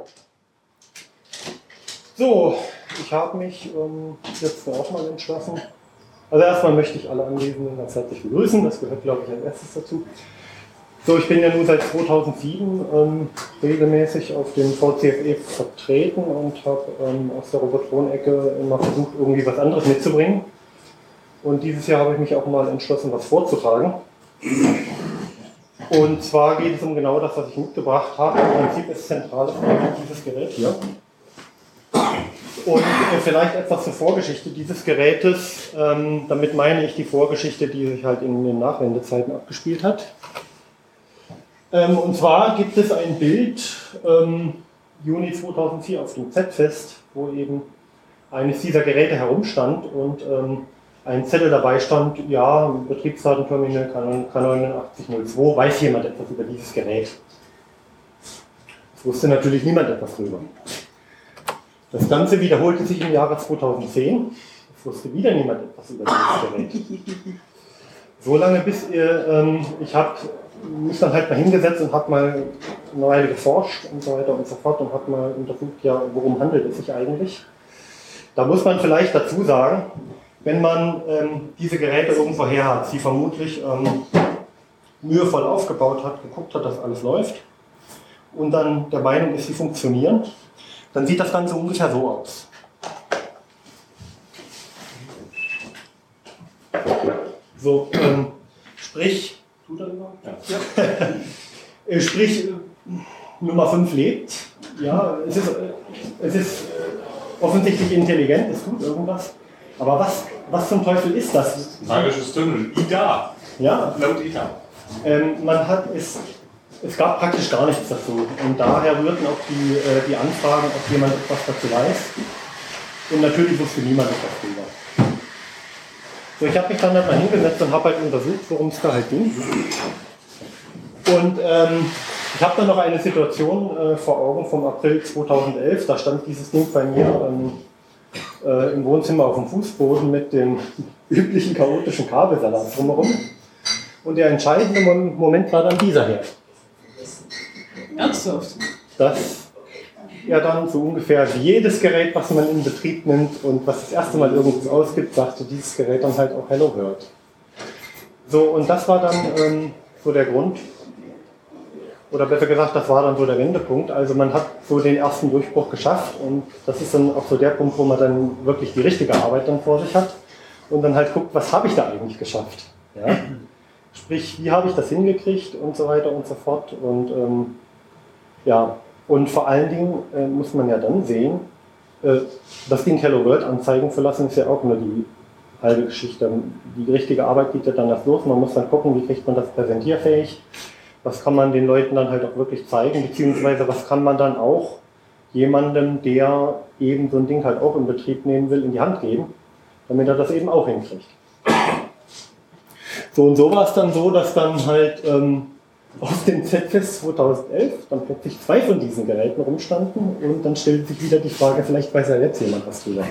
So, ich habe mich jetzt auch mal entschlossen. Also erstmal möchte ich alle Anwesenden ganz herzlich begrüßen, das gehört glaube ich als erstes dazu. So, ich bin ja nun seit 2007 regelmäßig auf dem VCFE vertreten und habe aus der Robotron-Ecke immer versucht, irgendwie was anderes mitzubringen. Und dieses Jahr habe ich mich auch mal entschlossen, was vorzutragen. Und zwar geht es um genau das, was ich mitgebracht habe. Im Prinzip ist zentral dieses Gerät hier. Und vielleicht etwas zur Vorgeschichte dieses Gerätes. Damit meine ich die Vorgeschichte, die sich halt in den Nachwendezeiten abgespielt hat. Und zwar gibt es ein Bild, Juni 2004 auf dem Z-Fest, wo eben eines dieser Geräte herumstand und ein Zettel dabei stand, ja, Betriebsdatenterminal K8902, weiß jemand etwas über dieses Gerät? Es wusste natürlich niemand etwas drüber. Das Ganze wiederholte sich im Jahre 2010, es wusste wieder niemand etwas über dieses Gerät. So lange bis ich habe mich dann halt mal hingesetzt und habe mal eine Weile geforscht und so weiter und so fort und habe mal untersucht, ja, worum handelt es sich eigentlich. Da muss man vielleicht dazu sagen, wenn man diese Geräte irgendwo her hat, sie vermutlich mühevoll aufgebaut hat, geguckt hat, dass alles läuft und dann der Meinung ist, sie funktionieren, dann sieht das Ganze ungefähr so aus. So, sprich, tut er überhaupt? Ja. Sprich, Nummer 5 lebt. Ja, es ist offensichtlich intelligent, es tut irgendwas. Aber was zum Teufel ist das? Magisches Tunnel, IDA. Ja. Laut IDA. Es gab praktisch gar nichts dazu. Und daher rührten auch die Anfragen, ob jemand etwas dazu weiß. Und natürlich wusste niemand etwas drüber. So, ich habe mich dann halt mal hingesetzt und habe halt untersucht, worum es da halt ging. Und ich habe dann noch eine Situation vor Augen vom April 2011. Da stand dieses Ding bei mir im Wohnzimmer auf dem Fußboden mit dem üblichen chaotischen Kabelsalat drumherum. Und der entscheidende Moment war dann dieser hier. Ernsthaft? Dass er dann so ungefähr wie jedes Gerät, was man in Betrieb nimmt und was das erste Mal irgendwas ausgibt, sagte dieses Gerät dann halt auch Hello World. So, und das war dann so der Grund, oder besser gesagt, das war dann so der Wendepunkt. Also man hat so den ersten Durchbruch geschafft und das ist dann auch so der Punkt, wo man dann wirklich die richtige Arbeit dann vor sich hat und dann halt guckt, was habe ich da eigentlich geschafft. Ja? Sprich, wie habe ich das hingekriegt und so weiter und so fort. Und ja, und vor allen Dingen muss man ja dann sehen, das Ding Hello World anzeigen zu lassen, ist ja auch nur die halbe Geschichte. Die richtige Arbeit geht ja dann erst los. Man muss dann gucken, wie kriegt man das präsentierfähig. Was kann man den Leuten dann halt auch wirklich zeigen, beziehungsweise was kann man dann auch jemandem, der eben so ein Ding halt auch in Betrieb nehmen will, in die Hand geben, damit er das eben auch hinkriegt. So und so war es dann so, dass dann halt aus dem Z-Fest 2011 dann plötzlich 2 von diesen Geräten rumstanden und dann stellt sich wieder die Frage, vielleicht weiß ja jetzt jemand was drüber.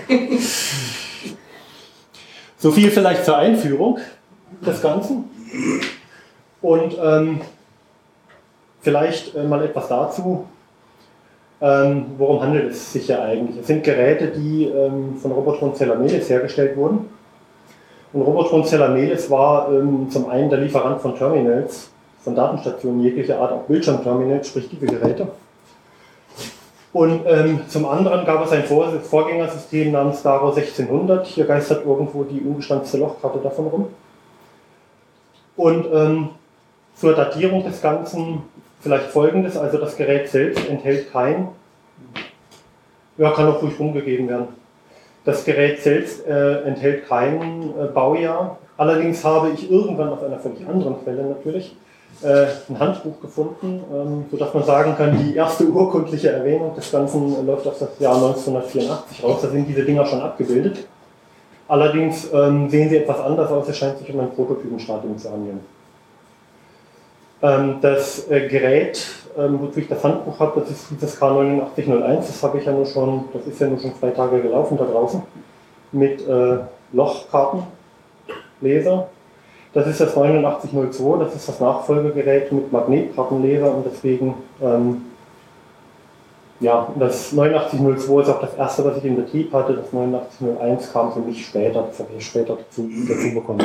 So viel vielleicht zur Einführung des Ganzen. Und vielleicht mal etwas dazu, worum handelt es sich ja eigentlich? Es sind Geräte, die von Robotron Cellamelis hergestellt wurden. Und Robotron Cellamelis war zum einen der Lieferant von Terminals, von Datenstationen jeglicher Art, auch Bildschirmterminals, sprich diese Geräte. Und zum anderen gab es ein Vorgängersystem namens Daro 1600. Hier geistert irgendwo die ungestanzte Lochkarte davon rum. Und zur Datierung des Ganzen vielleicht Folgendes, also das Gerät selbst enthält kein, ja, kann auch ruhig rumgegeben werden. Das Gerät selbst enthält kein Baujahr. Allerdings habe ich irgendwann auf einer völlig anderen Quelle natürlich ein Handbuch gefunden, sodass man sagen kann, die erste urkundliche Erwähnung des Ganzen läuft auf das Jahr 1984 raus. Da sind diese Dinger schon abgebildet. Allerdings sehen sie etwas anders aus, es scheint sich um ein Prototypenstadium zu handeln. Das Gerät, wozu ich das Handbuch habe, das ist dieses K8901, das habe ich ja nur schon, das ist ja nur schon 2 Tage gelaufen da draußen, mit Lochkartenleser. Das ist das 8902, das ist das Nachfolgegerät mit Magnetkartenleser und deswegen Ja, das 8902 ist auch das erste, was ich in Betrieb hatte. Das 8901 kam für mich später, das habe ich später dazu bekommen.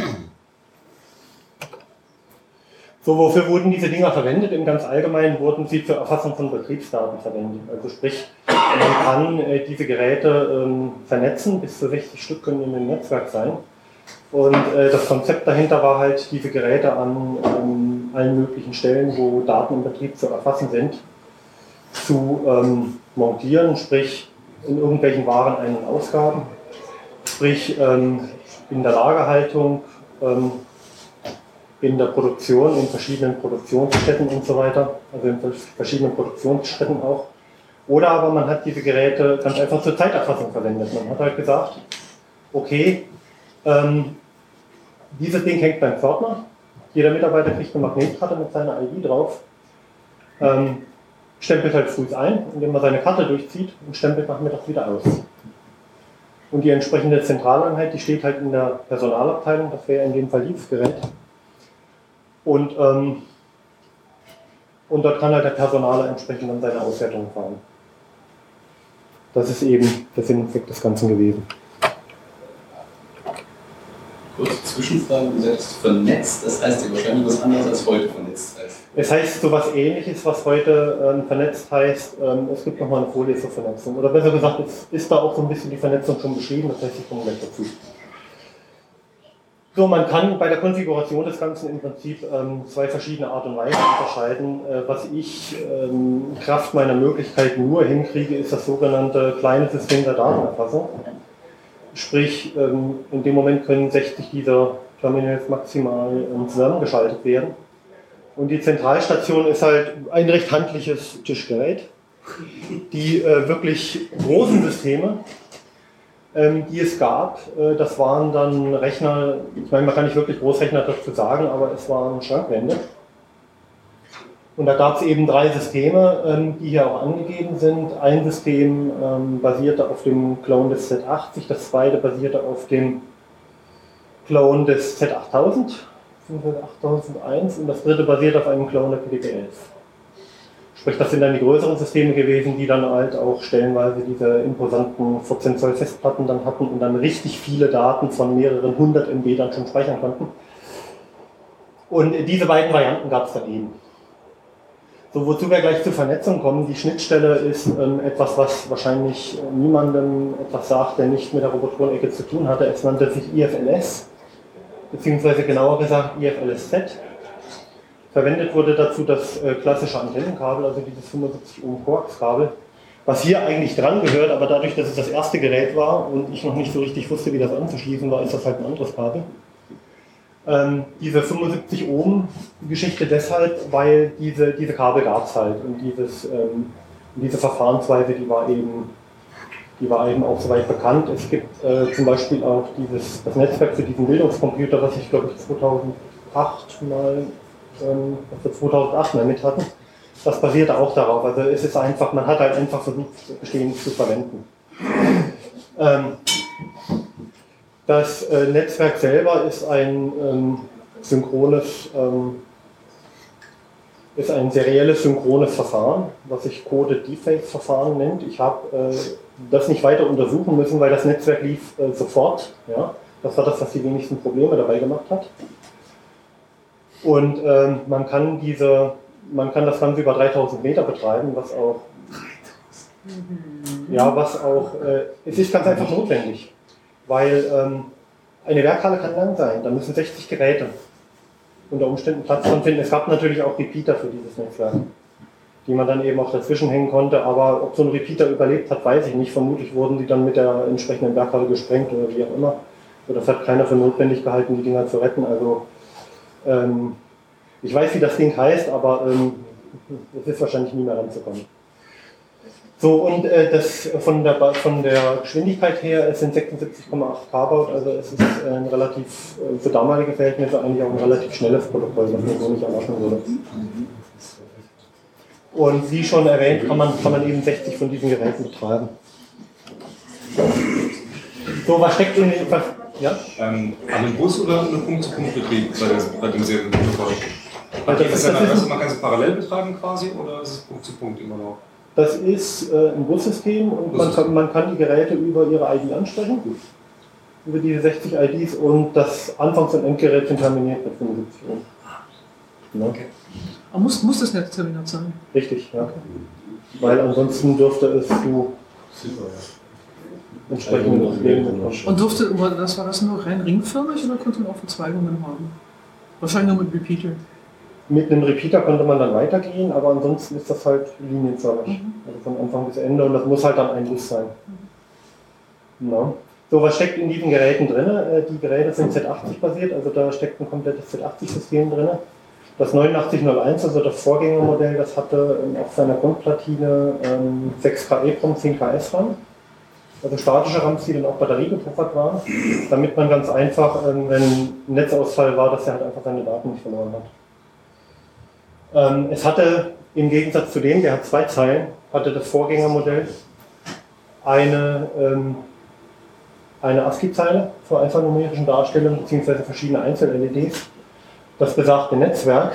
So, wofür wurden diese Dinger verwendet? Im ganz Allgemeinen wurden sie zur Erfassung von Betriebsdaten verwendet. Also sprich, man kann diese Geräte vernetzen, bis zu 60 Stück können in einem Netzwerk sein. Und das Konzept dahinter war halt, diese Geräte an allen möglichen Stellen, wo Daten im Betrieb zu erfassen sind, zu montieren, sprich in irgendwelchen Waren Ein- und Ausgaben, sprich in der Lagerhaltung, in der Produktion, in verschiedenen Produktionsstätten und so weiter, also in verschiedenen Produktionsstätten auch. Oder aber man hat diese Geräte ganz einfach zur Zeiterfassung verwendet. Man hat halt gesagt, okay, dieses Ding hängt beim Pförtner, jeder Mitarbeiter kriegt eine Magnetkarte mit seiner ID drauf, stempelt halt früh ein, indem man seine Karte durchzieht und stempelt nachmittags wieder aus. Und die entsprechende Zentraleinheit, die steht halt in der Personalabteilung, das wäre in dem Fall dieses Gerät. Und dort kann halt der Personaler entsprechend dann seine Auswertung fahren. Das ist eben der Sinn und Zweck des Ganzen gewesen. Kurze Zwischenfrage, du sagst vernetzt, das heißt ja wahrscheinlich was anderes als heute vernetzt heißt. Es heißt so was Ähnliches, was heute vernetzt heißt, es gibt nochmal eine Folie zur Vernetzung. Oder besser gesagt, es ist da auch so ein bisschen die Vernetzung schon beschrieben, das heißt, ich komme gleich dazu. So, man kann bei der Konfiguration des Ganzen im Prinzip zwei verschiedene Art und Weisen unterscheiden. Was ich Kraft meiner Möglichkeiten nur hinkriege, ist das sogenannte kleine System der Datenerfassung. Sprich, in dem Moment können 60 dieser Terminals maximal zusammengeschaltet werden. Und die Zentralstation ist halt ein recht handliches Tischgerät. Die wirklich großen Systeme, die es gab, das waren dann Rechner, ich meine, man kann nicht wirklich Großrechner dazu sagen, aber es waren Schrankwände. Und da gab es eben drei Systeme, die hier auch angegeben sind. Ein System basierte auf dem Clone des Z80, das zweite basierte auf dem Clone des Z8000, bzw. 8001, und das dritte basierte auf einem Clone der PDP-11. Sprich, das sind dann die größeren Systeme gewesen, die dann halt auch stellenweise diese imposanten 14 Zoll Festplatten dann hatten und dann richtig viele Daten von mehreren 100 MB dann schon speichern konnten. Und diese beiden Varianten gab es dann eben. So, wozu wir gleich zur Vernetzung kommen, die Schnittstelle ist etwas, was wahrscheinlich niemandem etwas sagt, der nicht mit der Robotron-Ecke zu tun hatte. Es nannte sich IFLS, beziehungsweise genauer gesagt IFLS-Z. Verwendet wurde dazu das klassische Antennenkabel, also dieses 75 Ohm Koax-Kabel, was hier eigentlich dran gehört, aber dadurch, dass es das erste Gerät war und ich noch nicht so richtig wusste, wie das anzuschließen war, ist das halt ein anderes Kabel. Diese 75 Ohm Geschichte deshalb, weil diese Kabel gab es halt und diese Verfahrensweise, die war eben auch soweit bekannt. Es gibt zum Beispiel auch das Netzwerk für diesen Bildungscomputer, was ich glaube ich 2008 mal mit hatten. Das basierte auch darauf. Also es ist einfach, man hat halt einfach versucht, Bestehendes zu verwenden. Das Netzwerk selber ist ein serielles synchrones Verfahren, was sich Coded Deface Verfahren nennt. Ich habe das nicht weiter untersuchen müssen, weil das Netzwerk lief sofort. Ja? Das war das, was die wenigsten Probleme dabei gemacht hat. Und man kann das Ganze über 3000 Meter betreiben, was auch es ist ganz einfach notwendig. Weil eine Werkhalle kann lang sein, da müssen 60 Geräte unter Umständen Platz dran finden. Es gab natürlich auch Repeater für dieses Netzwerk, die man dann eben auch dazwischen hängen konnte, aber ob so ein Repeater überlebt hat, weiß ich nicht. Vermutlich wurden die dann mit der entsprechenden Werkhalle gesprengt oder wie auch immer. Oder das hat keiner für notwendig gehalten, die Dinger zu retten. Also ich weiß, wie das Ding heißt, aber es ist wahrscheinlich nie mehr ranzukommen. So, und das von der Geschwindigkeit her, es sind 76,8 Kbaud, also es ist ein relativ, für damalige Verhältnisse eigentlich auch ein relativ schnelles Protokoll, was man so nicht erwarten würde. Und wie schon erwähnt, kann man eben 60 von diesen Geräten betreiben. So, was steckt in den... Ja? An einem Bus oder einem Punkt-zu-Punkt-Betrieb bei dem Serienprotokoll? Man kann es parallel betreiben quasi oder ist es Punkt zu Punkt immer noch? Das ist ein Bussystem und man kann die Geräte über ihre ID ansprechen, über diese 60 IDs, und das Anfangs- und Endgerät sind terminiert mit 75 Ohm. Ja. Okay. Aber muss das nicht terminiert sein? Richtig, ja. Weil ansonsten dürfte es zu entsprechenden Problemen kommen. Und war das nur rein ringförmig oder konnte man auch Verzweigungen haben? Wahrscheinlich nur mit Repeater. Mit einem Repeater konnte man dann weitergehen, aber ansonsten ist das halt linienförmig. Also von Anfang bis Ende, und das muss halt dann ein Bus sein. Ja. So, was steckt in diesen Geräten drin? Die Geräte sind Z80 basiert, also da steckt ein komplettes Z80-System drin. Das 8901, also das Vorgängermodell, das hatte auf seiner Grundplatine 6K EEPROM, 10K SRAM. Also statische RAMs, die dann auch batteriegepuffert waren, damit man ganz einfach, wenn ein Netzausfall war, dass er halt einfach seine Daten nicht verloren hat. Es hatte im Gegensatz zu dem, der hat 2 Zeilen, hatte das Vorgängermodell eine ASCII-Zeile zur alphanumerischen Darstellung bzw. verschiedene Einzel-LEDs. Das besagte Netzwerk,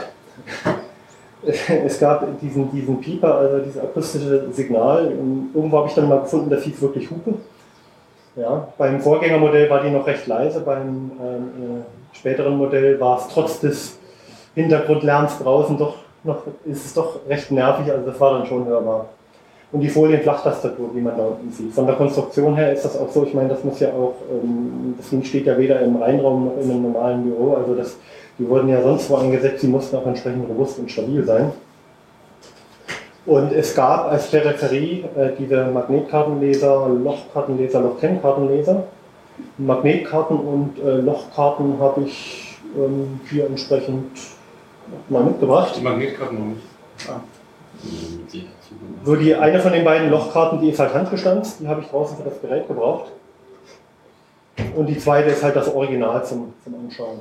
es gab diesen Pieper, also dieses akustische Signal, irgendwo habe ich dann mal gefunden, das hieß wirklich Hupe. Ja, beim Vorgängermodell war die noch recht leise, beim späteren Modell war es trotz des Hintergrundlärms draußen ist es doch recht nervig, also das war dann schon hörbar. Und die Folienflachtastatur, die man da unten sieht. Von der Konstruktion her ist das auch so, ich meine, das muss ja auch, das Ding steht ja weder im Reinraum noch in einem normalen Büro, also die wurden ja sonst wo eingesetzt, die mussten auch entsprechend robust und stabil sein. Und es gab als Peripherie diese Magnetkartenleser, Lochkartenleser, Lochkennkartenleser. Magnetkarten und Lochkarten habe ich hier entsprechend mal mitgebracht. Die Magnetkarten noch nicht. So, eine von den beiden Lochkarten, die ist halt handgestanzt, die habe ich draußen für das Gerät gebraucht. Und die zweite ist halt das Original zum Anschauen.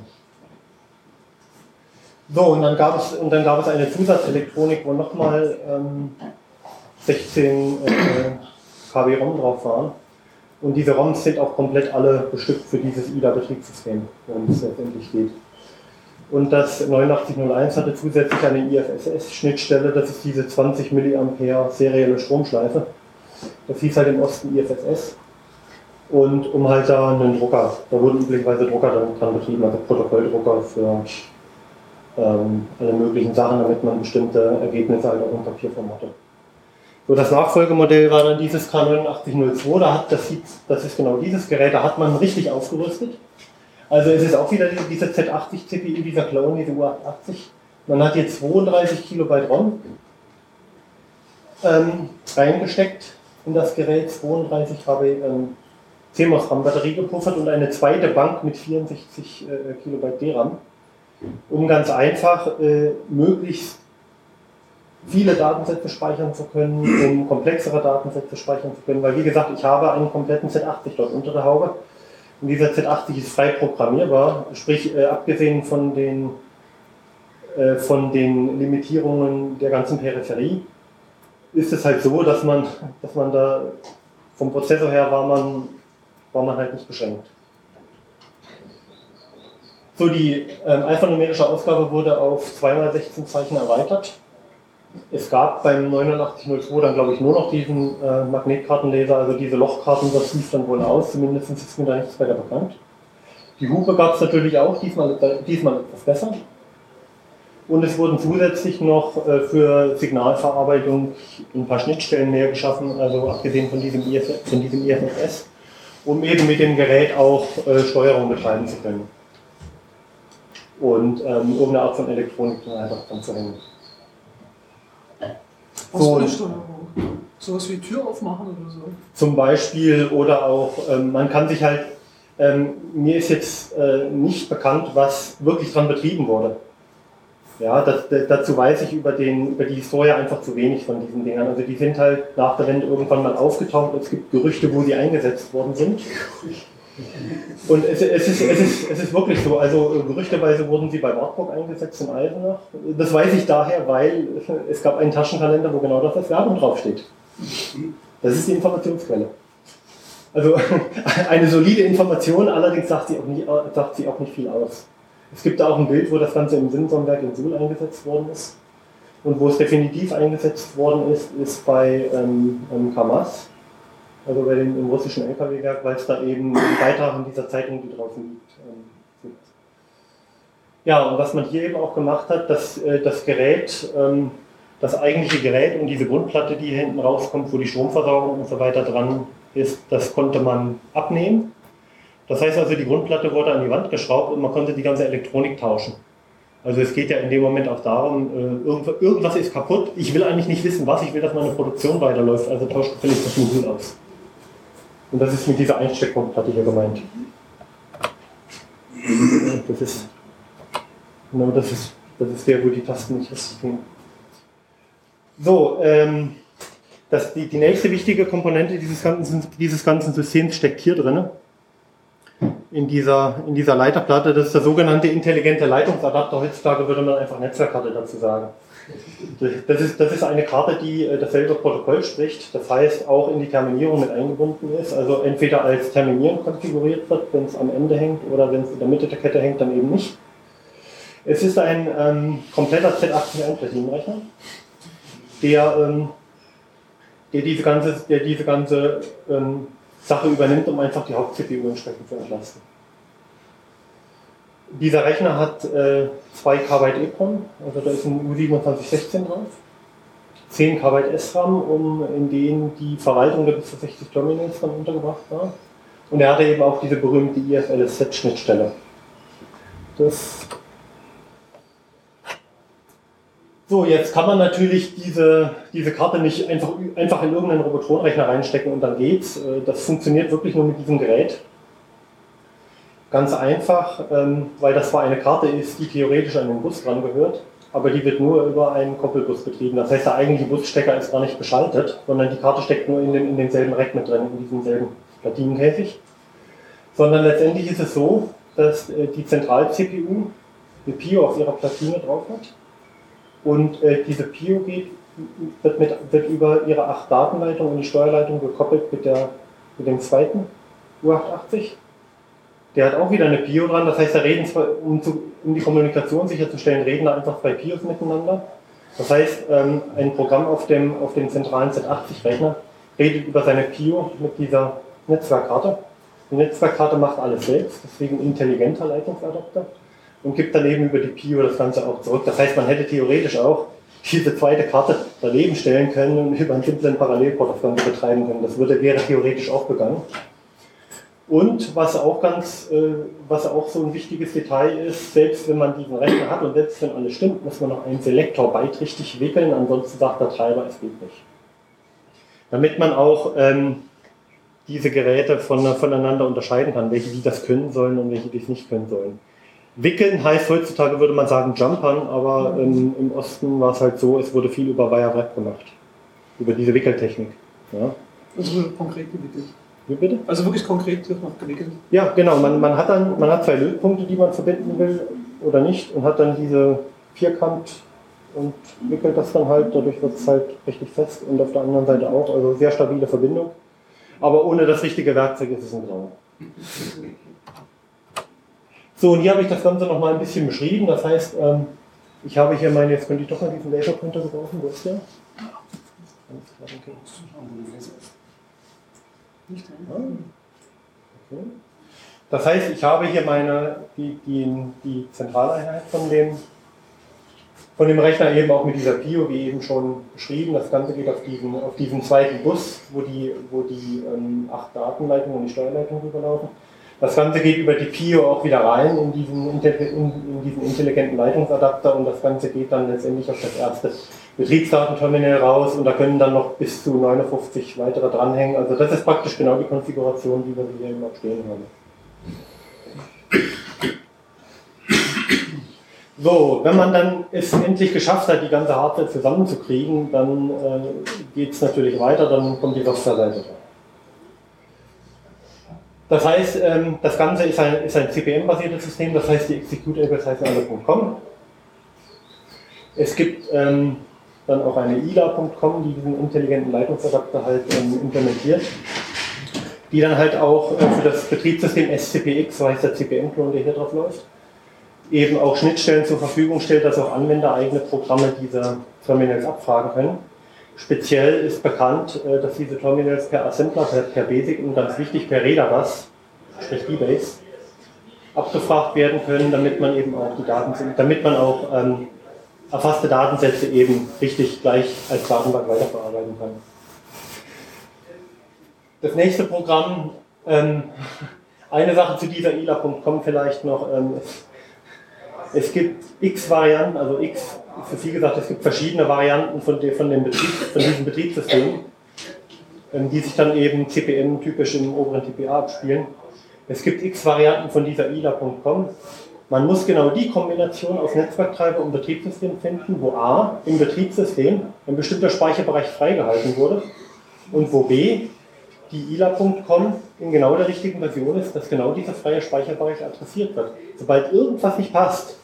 So, und dann gab es eine Zusatzelektronik, wo nochmal 16 KB ROM drauf waren. Und diese ROMs sind auch komplett alle bestückt für dieses IDA-Betriebssystem, worum es letztendlich geht. Und das 8901 hatte zusätzlich eine IFSS-Schnittstelle, das ist diese 20 mA serielle Stromschleife. Das hieß halt im Osten IFSS. Und um halt da einen Drucker, da wurden üblicherweise Drucker dran betrieben, also Protokolldrucker für alle möglichen Sachen, damit man bestimmte Ergebnisse halt auch im Papierform hatte. So, das Nachfolgemodell war dann dieses K8902, das ist genau dieses Gerät, da hat man richtig aufgerüstet. Also es ist auch wieder diese Z80 CPU, dieser Clone, diese U880. Man hat hier 32 Kilobyte ROM reingesteckt in das Gerät, 32 KB CMOS-RAM-Batterie gepuffert und eine zweite Bank mit 64 Kilobyte DRAM, um ganz einfach möglichst viele Datensätze speichern zu können, um komplexere Datensätze speichern zu können, weil wie gesagt, ich habe einen kompletten Z80 dort unter der Haube. Und dieser Z80 ist frei programmierbar, sprich abgesehen von den Limitierungen der ganzen Peripherie, ist es halt so, dass man da vom Prozessor her war man halt nicht beschränkt. So, die alphanumerische Ausgabe wurde auf 2x16 Zeichen erweitert. Es gab beim 8902 dann glaube ich nur noch diesen Magnetkartenleser, also diese Lochkarten, das lief dann wohl aus, zumindest ist mir da nichts weiter bekannt. Die Hupe gab es natürlich auch, diesmal etwas besser. Und es wurden zusätzlich noch für Signalverarbeitung ein paar Schnittstellen mehr geschaffen, also abgesehen von diesem IFSS, um eben mit dem Gerät auch Steuerung betreiben zu können. Und irgendeine Art von Elektronik dran zu hängen. Was für eine Steuerung? Sowas wie Tür aufmachen oder so? Zum Beispiel, oder auch, man kann sich halt, mir ist jetzt nicht bekannt, was wirklich dran betrieben wurde. Ja, dazu weiß ich über die Historie einfach zu wenig von diesen Dingern. Also die sind halt nach der Wende irgendwann mal aufgetaucht. Es gibt Gerüchte, wo sie eingesetzt worden sind. Und es ist wirklich so, also gerüchteweise wurden sie bei Wartburg eingesetzt in Eisenach. Das weiß ich daher, weil es gab einen Taschenkalender, wo genau das als Werbung draufsteht. Das ist die Informationsquelle. Also eine solide Information, allerdings sagt sie auch nicht viel aus. Es gibt da auch ein Bild, wo das Ganze im Simsonwerk in Suhl eingesetzt worden ist. Und wo es definitiv eingesetzt worden ist, ist bei KAMAZ, also bei dem im russischen LKW-Werk, weil es da eben einen Beitrag in dieser Zeitung, die draußen liegt, gibt. Ja, und was man hier eben auch gemacht hat, dass das Gerät, das eigentliche Gerät und diese Grundplatte, die hier hinten rauskommt, wo die Stromversorgung und so weiter dran ist, das konnte man abnehmen. Das heißt also, die Grundplatte wurde an die Wand geschraubt und man konnte die ganze Elektronik tauschen. Also es geht ja in dem Moment auch darum, irgendwas ist kaputt, ich will eigentlich nicht wissen, was, ich will, dass meine Produktion weiterläuft, also tauscht gefällig das Modul aus. Und das ist mit dieser Einsteckgrundplatte hier gemeint. Das ist der, wo die Tasten nicht richtig gehen. So, die nächste wichtige Komponente dieses ganzen Systems steckt hier drin. In dieser Leiterplatte, das ist der sogenannte intelligente Leitungsadapter. Heutzutage würde man einfach Netzwerkkarte dazu sagen. Das ist eine Karte, die dasselbe Protokoll spricht, das heißt auch in die Terminierung mit eingebunden ist, also entweder als Terminieren konfiguriert wird, wenn es am Ende hängt, oder wenn es in der Mitte der Kette hängt, dann eben nicht. Es ist ein kompletter Z80-Einpräsinenrechner, der diese ganze Sache übernimmt, um einfach die Haupt-CPU entsprechend zu entlasten. Dieser Rechner hat 2 KB EEPROM, also da ist ein U2716 drauf, 10 KB SRAM, in denen die Verwaltung der bis zu 60 Terminals dann untergebracht war. Und er hatte eben auch diese berühmte IFLSZ-Schnittstelle. So, jetzt kann man natürlich diese Karte nicht einfach in irgendeinen Robotronrechner reinstecken und dann geht's. Das funktioniert wirklich nur mit diesem Gerät. Ganz einfach, weil das zwar eine Karte ist, die theoretisch an den Bus dran gehört, aber die wird nur über einen Koppelbus betrieben. Das heißt, der eigentliche Busstecker ist gar nicht geschaltet, sondern die Karte steckt nur in demselben Rack mit drin, in diesem selben Platinenkäfig. Sondern letztendlich ist es so, dass die Zentral-CPU eine PIO auf ihrer Platine drauf hat. Und diese PIO wird über ihre 8 Datenleitungen und die Steuerleitung gekoppelt mit dem zweiten U880. Der hat auch wieder eine PIO dran, das heißt, da reden zwar, um die Kommunikation sicherzustellen, reden da einfach 2 PIOs miteinander. Das heißt, ein Programm auf dem zentralen Z80-Rechner redet über seine PIO mit dieser Netzwerkkarte. Die Netzwerkkarte macht alles selbst, deswegen intelligenter Leitungsadapter, und gibt dann eben über die PIO das Ganze auch zurück. Das heißt, man hätte theoretisch auch diese zweite Karte daneben stellen können und über einen simplen Parallelport das Ganze betreiben können. Das wäre theoretisch auch gegangen. Und was auch so ein wichtiges Detail ist, selbst wenn man diesen Rechner hat und selbst wenn alles stimmt, muss man noch einen Selektor-Byte richtig wickeln, ansonsten sagt der Treiber, es geht nicht. Damit man auch diese Geräte voneinander unterscheiden kann, welche die das können sollen und welche die es nicht können sollen. Wickeln heißt heutzutage, würde man sagen, Jumpern, aber im Osten war es halt so, es wurde viel über Wire Wrap gemacht. Über diese Wickeltechnik. Ja. Also konkret gewickelt. Wie bitte? Also wirklich konkret noch gewickelt. Ja, genau. Man hat 2 Lötpunkte, die man verbinden will oder nicht, und hat dann diese Vierkant und wickelt das dann halt, dadurch wird es halt richtig fest, und auf der anderen Seite auch, also sehr stabile Verbindung. Aber ohne das richtige Werkzeug ist es ein Grauen. So, und hier habe ich das Ganze nochmal ein bisschen beschrieben, das heißt, ich habe hier jetzt könnte ich doch mal diesen Laserpointer gebrauchen, wo ist der? Okay. Das heißt, ich habe hier die Zentraleinheit von dem Rechner eben auch mit dieser PIO, wie eben schon beschrieben. Das Ganze geht auf diesen zweiten Bus, wo die 8 Datenleitungen und die Steuerleitung rüberlaufen. Das Ganze geht über die PIO auch wieder rein in diesen intelligenten Leitungsadapter, und das Ganze geht dann letztendlich auf das erste Betriebsdatenterminal raus, und da können dann noch bis zu 59 weitere dranhängen. Also das ist praktisch genau die Konfiguration, wie wir sie hier immer stehen haben. So, wenn man dann es endlich geschafft hat, die ganze Hardware zusammenzukriegen, dann geht es natürlich weiter, dann kommt die Softwareseite. Das heißt, das Ganze ist ein CPM-basiertes System, das heißt, die Executables heißen alle .com. Es gibt dann auch eine ILA.com, die diesen intelligenten Leitungsadapter halt implementiert, die dann halt auch für das Betriebssystem SCPX, so heißt der CPM-Klon, der hier drauf läuft, eben auch Schnittstellen zur Verfügung stellt, dass auch Anwender eigene Programme dieser Terminals abfragen können. Speziell ist bekannt, dass diese Terminals per Assembler, per BASIC und ganz wichtig per Reader-Bus, sprich D-Base, abgefragt werden können, damit man eben auch erfasste Datensätze eben richtig gleich als Datenbank weiterverarbeiten kann. Das nächste Programm, eine Sache zu dieser ILA.com vielleicht noch, es gibt x Varianten, also x ist zu viel gesagt, es gibt verschiedene Varianten von diesem Betriebssystem, die sich dann eben CPM typisch im oberen TPA abspielen. Es gibt x Varianten von dieser ILA.com. Man muss genau die Kombination aus Netzwerktreiber und Betriebssystem finden, wo A, im Betriebssystem ein bestimmter Speicherbereich freigehalten wurde und wo B, die ILA.com in genau der richtigen Version ist, dass genau dieser freie Speicherbereich adressiert wird. Sobald irgendwas nicht passt,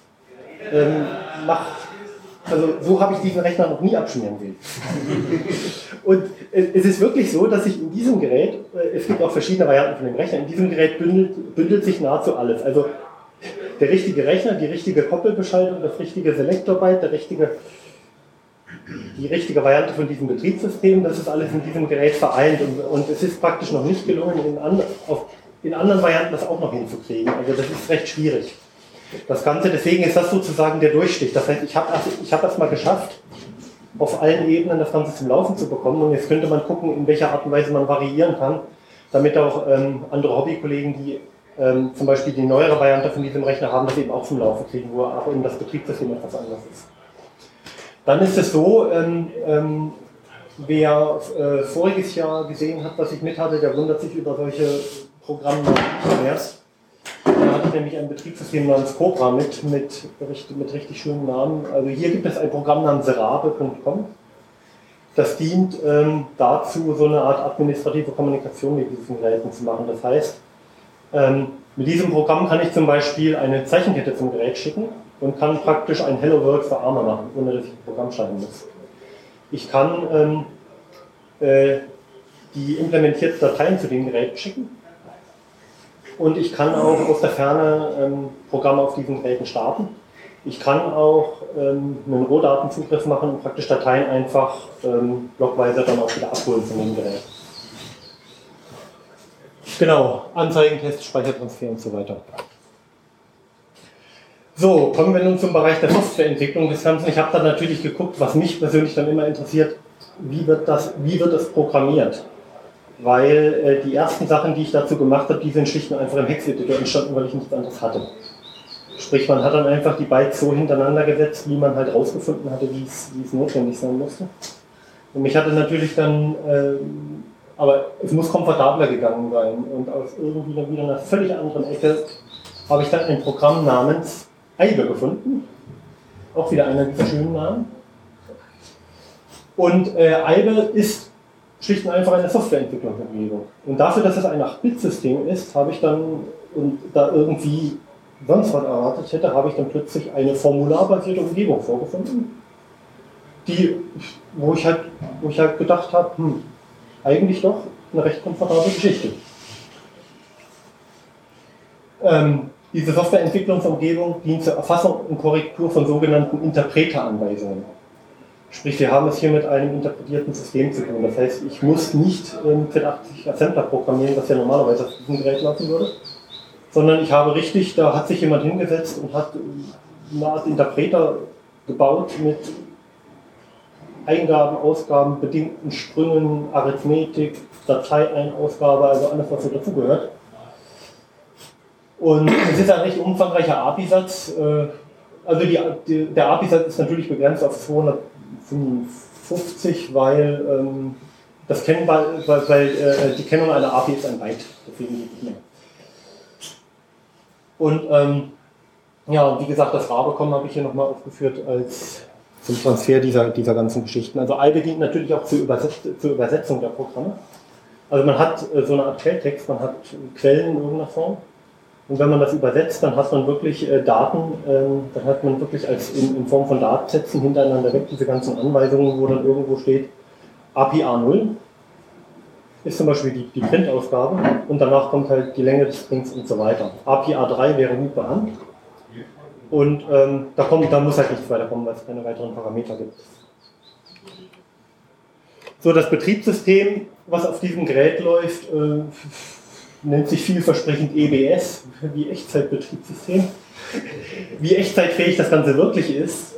so habe ich diesen Rechner noch nie abschmieren sehen. Und es ist wirklich so, dass sich in diesem Gerät, es gibt auch verschiedene Varianten von dem Rechner, in diesem Gerät bündelt sich nahezu alles. Also der richtige Rechner, die richtige Koppelbeschaltung, das richtige Selektorbyte, die richtige Variante von diesem Betriebssystem, das ist alles in diesem Gerät vereint und es ist praktisch noch nicht gelungen, in anderen Varianten das auch noch hinzukriegen. Also das ist recht schwierig. Das Ganze, deswegen ist das sozusagen der Durchstich. Das heißt, ich habe das mal geschafft, auf allen Ebenen das Ganze zum Laufen zu bekommen und jetzt könnte man gucken, in welcher Art und Weise man variieren kann, damit auch andere Hobbykollegen, die zum Beispiel die neuere Variante von diesem Rechner haben, das eben auch zum Laufen kriegen, wo auch eben das Betriebssystem etwas anders ist. Dann ist es so, wer voriges Jahr gesehen hat, was ich mit hatte, der wundert sich über solche Programme mehr. Da hatte ich nämlich ein Betriebssystem namens Cobra mit richtig schönen Namen. Also hier gibt es ein Programm namens Serabe.com. Das dient dazu, so eine Art administrative Kommunikation mit diesen Geräten zu machen. Das heißt, mit diesem Programm kann ich zum Beispiel eine Zeichenkette zum Gerät schicken und kann praktisch ein Hello World für Arme machen, ohne dass ich ein Programm schreiben muss. Ich kann die implementierten Dateien zu den Geräten schicken und ich kann auch aus der Ferne Programme auf diesen Geräten starten. Ich kann auch einen Rohdatenzugriff machen und praktisch Dateien einfach blockweise dann auch wieder abholen von dem Gerät. Genau, Anzeigen, Tests, Speichertransfer und so weiter. So, kommen wir nun zum Bereich der Softwareentwicklung des Ganzen. Ich habe dann natürlich geguckt, was mich persönlich dann immer interessiert, wie wird das programmiert? Weil die ersten Sachen, die ich dazu gemacht habe, die sind schlicht und einfach im Hex-Editor entstanden, weil ich nichts anderes hatte. Sprich, man hat dann einfach die Bytes so hintereinander gesetzt, wie man halt rausgefunden hatte, wie es notwendig sein musste. Und mich hatte natürlich dann, aber es muss komfortabler gegangen sein. Und aus irgendwie wieder einer völlig anderen Ecke habe ich dann ein Programm namens Eibe gefunden. Auch wieder einer dieser schönen Namen. Und Eibe ist schlicht und einfach eine Softwareentwicklungsumgebung. Und dafür, dass es ein 8-Bit-System ist, habe ich dann, und da irgendwie sonst was erwartet hätte, habe ich dann plötzlich eine formularbasierte Umgebung vorgefunden, wo ich halt gedacht habe, eigentlich doch eine recht komfortable Geschichte. Diese Softwareentwicklungsumgebung dient zur Erfassung und Korrektur von sogenannten Interpreteranweisungen. Sprich, wir haben es hier mit einem interpretierten System zu tun. Das heißt, ich muss nicht Z80 Assembler programmieren, was ja normalerweise auf diesem Gerät laufen würde, sondern ich habe richtig, da hat sich jemand hingesetzt und hat eine Art Interpreter gebaut mit Eingaben, Ausgaben, bedingten Sprüngen, Arithmetik, Dateieinausgabe, also alles, was so dazugehört. Und es ist ein recht umfangreicher API-Satz. Also der API-Satz ist natürlich begrenzt auf 255, weil die Kennung einer API ist ein Byte, deswegen geht es mehr. Und ja, wie gesagt, das Rabekommen habe ich hier nochmal aufgeführt als zum Transfer dieser ganzen Geschichten. Also Eibe dient natürlich auch zur Übersetzung der Programme. Also man hat so eine Art Quelltext, man hat Quellen in irgendeiner Form. Und wenn man das übersetzt, dann hat man wirklich Daten, dann hat man wirklich in Form von Datensätzen hintereinander weg diese ganzen Anweisungen, wo dann irgendwo steht API A0 ist zum Beispiel die Printausgabe und danach kommt halt die Länge des Strings und so weiter. API A3 wäre Hut bei Hand Und da muss halt nichts weiterkommen, weil es keine weiteren Parameter gibt. So, das Betriebssystem, was auf diesem Gerät läuft, nennt sich vielversprechend EBS, wie Echtzeitbetriebssystem. Wie echtzeitfähig das Ganze wirklich ist,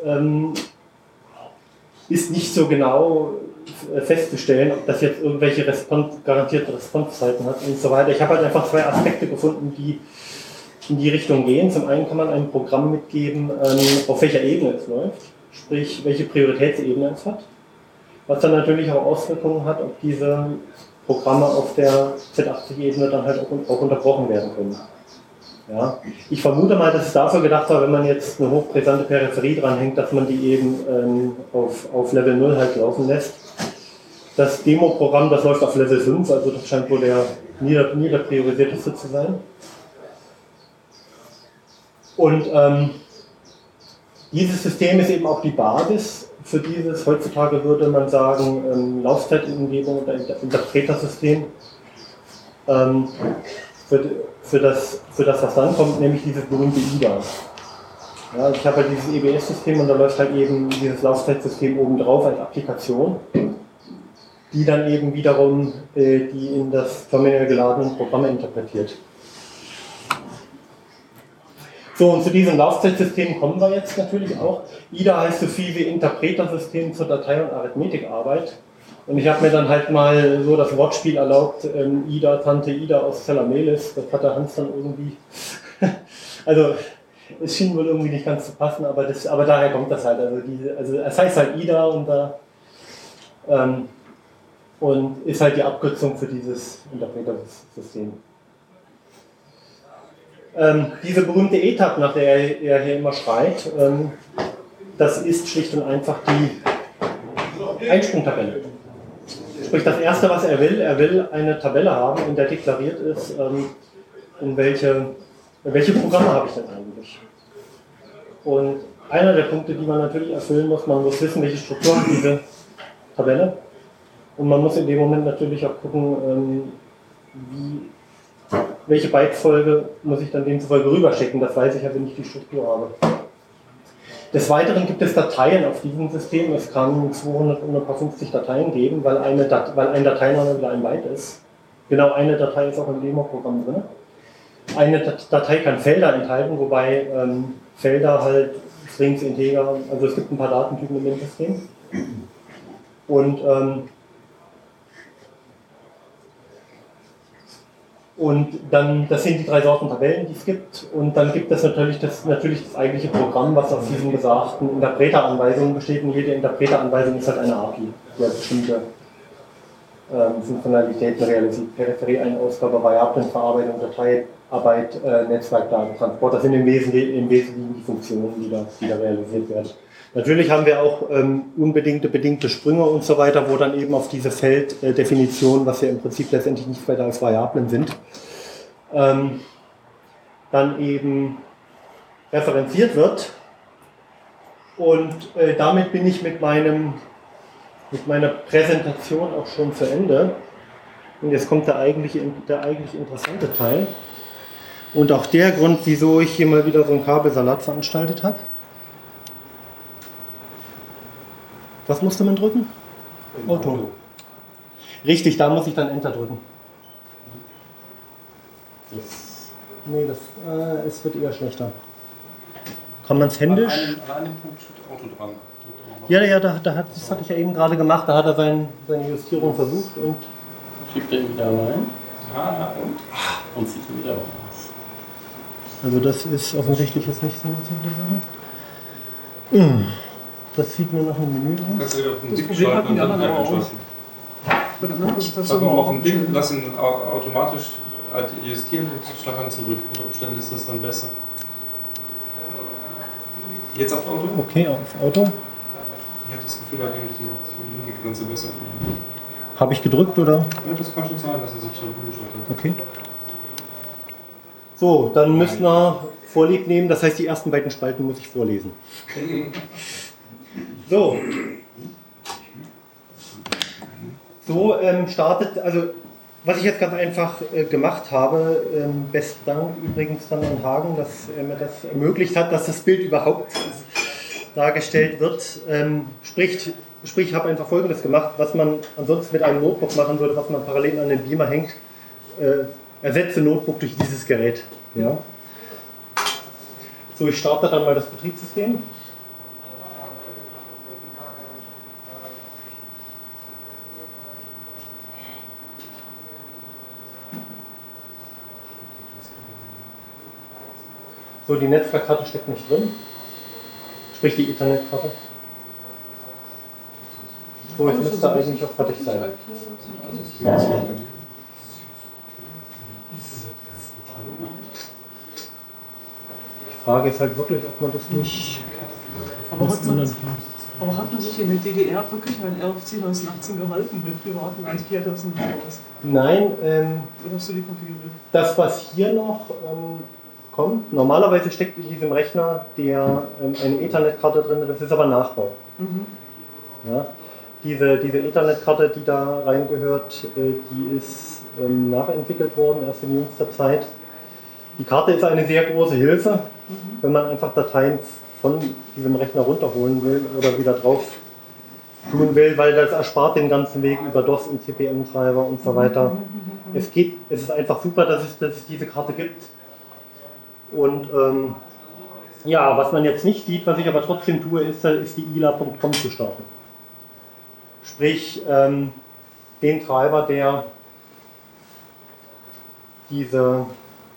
ist nicht so genau festzustellen, ob das jetzt irgendwelche garantierte Responsezeiten hat und so weiter. Ich habe halt einfach zwei Aspekte gefunden, die in die Richtung gehen. Zum einen kann man einem Programm mitgeben, auf welcher Ebene es läuft, sprich welche Prioritätsebene es hat, was dann natürlich auch Auswirkungen hat, ob diese Programme auf der Z80-Ebene dann halt auch unterbrochen werden können. Ja. Ich vermute mal, dass es dafür gedacht war, wenn man jetzt eine hochbrisante Peripherie dranhängt, dass man die eben auf Level 0 halt laufen lässt. Das Demo-Programm, das läuft auf Level 5, also das scheint wohl der niederpriorisierteste zu sein. Und dieses System ist eben auch die Basis für dieses, heutzutage würde man sagen, Laufzeitumgebung oder Interpretersystem. Für das, was dann kommt, nämlich dieses berühmte IDA. Ja, ich habe halt dieses EBS-System und da läuft halt eben dieses Laufzeitsystem obendrauf als Applikation, die dann eben wiederum die in das terminal geladenen Programme interpretiert. So, und zu diesem Laufzeitsystem kommen wir jetzt natürlich auch. IDA heißt so viel wie Interpretersystem zur Datei- und Arithmetikarbeit. Und ich habe mir dann halt mal so das Wortspiel erlaubt, Ida, Tante Ida aus Zelamelis, das hat der Hans dann irgendwie, also es schien wohl irgendwie nicht ganz zu passen, aber daher kommt das halt, also es heißt halt Ida und ist halt die Abkürzung für dieses Interpretersystem. Diese berühmte ETAP, nach der er hier immer schreit, das ist schlicht und einfach die Einsprungtabelle. Sprich, das Erste, was er will eine Tabelle haben, in der deklariert ist, welche Programme habe ich denn eigentlich. Und einer der Punkte, die man natürlich erfüllen muss, man muss wissen, welche Struktur hat diese Tabelle. Und man muss in dem Moment natürlich auch gucken, welche Bytefolge muss ich dann demzufolge rüberschicken. Das weiß ich ja, wenn ich die Struktur habe. Des Weiteren gibt es Dateien auf diesem System. Es kann 200 und ein paar 50 Dateien geben, weil ein Dateiname wieder ein Byte ist. Genau eine Datei ist auch im Demo-Programm drin. Eine Datei kann Felder enthalten, wobei Felder halt Strings, Integer, also es gibt ein paar Datentypen in dem System. Und dann, das sind die drei Sorten Tabellen, die es gibt. Und dann gibt es natürlich das eigentliche Programm, was aus diesen besagten Interpreteranweisungen besteht. Und jede Interpreteranweisung ist halt eine API, die halt bestimmte Funktionalitäten realisiert. Peripherie-Einausgabe, Variablenverarbeitung, Dateiarbeit, Netzwerkdatentransport. Das sind im Wesentlichen die Funktionen, die da realisiert werden. Natürlich haben wir auch bedingte Sprünge und so weiter, wo dann eben auf diese Felddefinition, was ja im Prinzip letztendlich nicht weiter als Variablen sind, dann eben referenziert wird. Und damit bin ich mit meiner Präsentation auch schon zu Ende. Und jetzt kommt der eigentlich interessante Teil. Und auch der Grund, wieso ich hier mal wieder so einen Kabelsalat veranstaltet habe. Was musste man drücken? Auto. Richtig, da muss ich dann Enter drücken. Nee, es wird eher schlechter. Kann man es händisch? An einem Punkt steht Auto dran. Ja, das hatte ich ja eben gerade gemacht. Da hat er seine Justierung versucht und Schiebt er ihn wieder rein. Und zieht ihn wieder raus. Also das ist offensichtlich jetzt nicht so eine Sache. Das sieht mir nach einem Menü aus. Kannst du wieder auf den Das Dick Problem schalten hatten und die dann anderen aber auch. einschalten. Bei der anderen Präsentation Sag mal war auf auch den Dick, schön. lass ihn automatisch justieren und schlag dann zurück. Unter Umständen ist das dann besser. Jetzt auf Auto? Okay, auf Auto. Ich habe das Gefühl, da eigentlich die linke Grenze besser. Habe ich gedrückt oder? Ja, das kann schon sein, dass er sich schon umgestellt hat. Okay. So, dann müssen wir Vorlieb nehmen. Das heißt, die ersten beiden Spalten muss ich vorlesen. So startet, also Was ich jetzt ganz einfach gemacht habe, besten Dank übrigens dann an Hagen, dass er mir das ermöglicht hat, dass das Bild überhaupt dargestellt wird. Sprich, ich habe einfach Folgendes gemacht, was man ansonsten mit einem Notebook machen würde, was man parallel an den Beamer hängt, ersetze Notebook durch dieses Gerät. Ja. So, ich starte dann mal das Betriebssystem. So, die Netzwerkkarte steckt nicht drin, sprich die Ethernet-Karte. So, jetzt müsste eigentlich auch fertig sein. Die Frage ist halt wirklich, ob man das nicht... Aber hat man sich in der DDR wirklich an RFC 1918 gehalten mit privaten IP-Adressen und sowas? Nein, Oder hast du die konfiguriert? das, was hier noch kommt, normalerweise steckt in diesem Rechner eine Ethernet-Karte drin, das ist aber Nachbau. Mhm. Ja, diese Ethernet-Karte, die da reingehört, die ist nachentwickelt worden, erst in jüngster Zeit. Die Karte ist eine sehr große Hilfe, wenn man einfach Dateien von diesem Rechner runterholen will oder wieder drauf tun will, weil das erspart den ganzen Weg über DOS und CPM-Treiber und so weiter. Es ist einfach super, dass es diese Karte gibt. Und ja, was man jetzt nicht sieht, was ich aber trotzdem tue, ist die ila.com zu starten. Sprich, den Treiber, der diese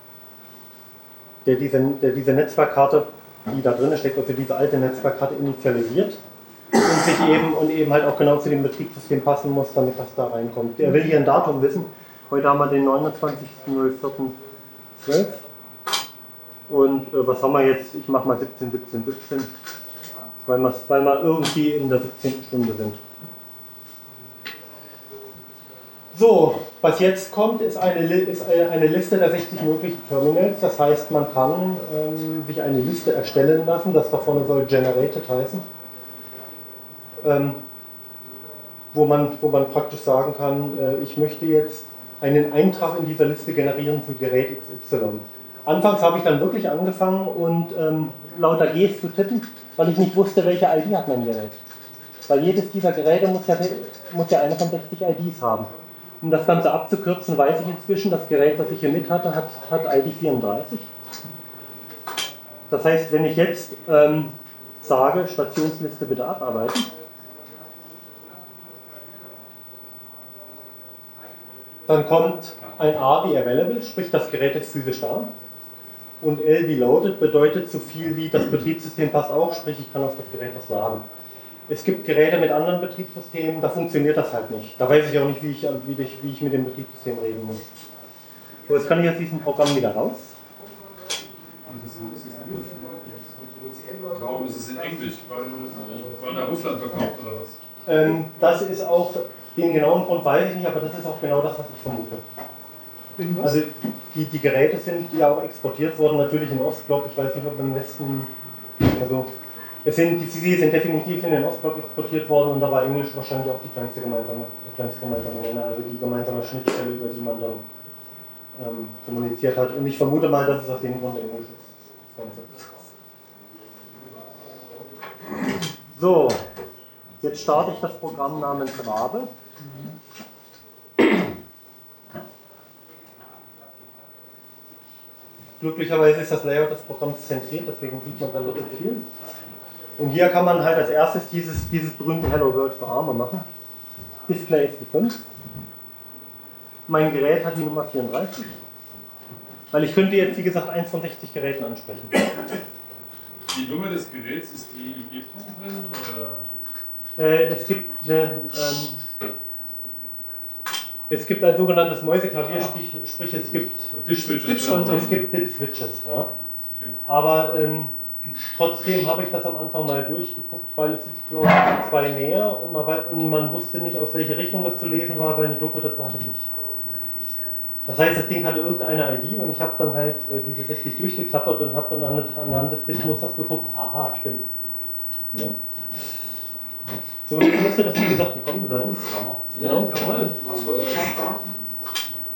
Netzwerkkarte, die da drin steckt, also diese alte Netzwerkkarte initialisiert und eben halt auch genau zu dem Betriebssystem passen muss, damit das da reinkommt. Der will hier ein Datum wissen. Heute haben wir den 29.04.12. Und was haben wir jetzt? Ich mache mal 17, weil wir irgendwie in der 17. Stunde sind. So, was jetzt kommt, ist eine Liste der 60 möglichen Terminals. Das heißt, man kann sich eine Liste erstellen lassen. Das da vorne soll Generated heißen. Wo man praktisch sagen kann, ich möchte jetzt einen Eintrag in dieser Liste generieren für Gerät XY. Anfangs habe ich dann wirklich angefangen und lauter Gs zu tippen, weil ich nicht wusste, welche ID hat mein Gerät. Weil jedes dieser Geräte muss ja eine von 60 IDs haben. Um das Ganze abzukürzen, weiß ich inzwischen, das Gerät, was ich hier mit hatte, hat ID 34. Das heißt, wenn ich jetzt sage, Stationsliste bitte abarbeiten, dann kommt ein A wie Available, sprich das Gerät ist physisch da. Und L wie Loaded bedeutet so viel wie das Betriebssystem passt auch, sprich ich kann auf das Gerät was laden. Es gibt Geräte mit anderen Betriebssystemen, da funktioniert das halt nicht. Da weiß ich auch nicht, wie ich mit dem Betriebssystem reden muss. So, jetzt kann ich aus diesem Programm wieder raus. Warum ist es in Englisch? Weil da Russland verkauft oder was? Das ist auch, den genauen Grund weiß ich nicht, aber das ist auch genau das, was ich vermute. Also die Geräte sind ja auch exportiert worden, natürlich in den Ostblock, ich weiß nicht, ob im Westen, also die sind definitiv in den Ostblock exportiert worden und da war Englisch wahrscheinlich auch die kleinste gemeinsame Nenner, also die gemeinsame Schnittstelle, über die man dann kommuniziert hat. Und ich vermute mal, dass es aus dem Grund Englisch ist. So, jetzt starte ich das Programm namens Rabe. Glücklicherweise ist das Layout des Programms zentriert, deswegen sieht man relativ viel. Und hier kann man halt als erstes dieses berühmte Hello World für Arme machen. Display ist die 5. Mein Gerät hat die Nummer 34. Weil ich könnte jetzt, wie gesagt, 1 von 60 Geräten ansprechen. Die Nummer des Geräts, ist die im EEPROM drin? Es gibt ein sogenanntes Mäuseklavier, sprich es gibt DIP-Switches. DIP-Switches. Ja. Okay. Aber trotzdem habe ich das am Anfang mal durchgeguckt, weil es sind, glaube ich, 2 näher und man wusste nicht, aus welche Richtung das zu lesen war, weil eine Doku dazu hatte ich nicht. Das heißt, das Ding hatte irgendeine ID und ich habe dann halt diese 60 durchgeklappert und habe dann anhand des Bit-Musters geguckt, aha, stimmt. Ja. So, jetzt müsste das, wie gesagt, gekommen sein. Ja, jawohl.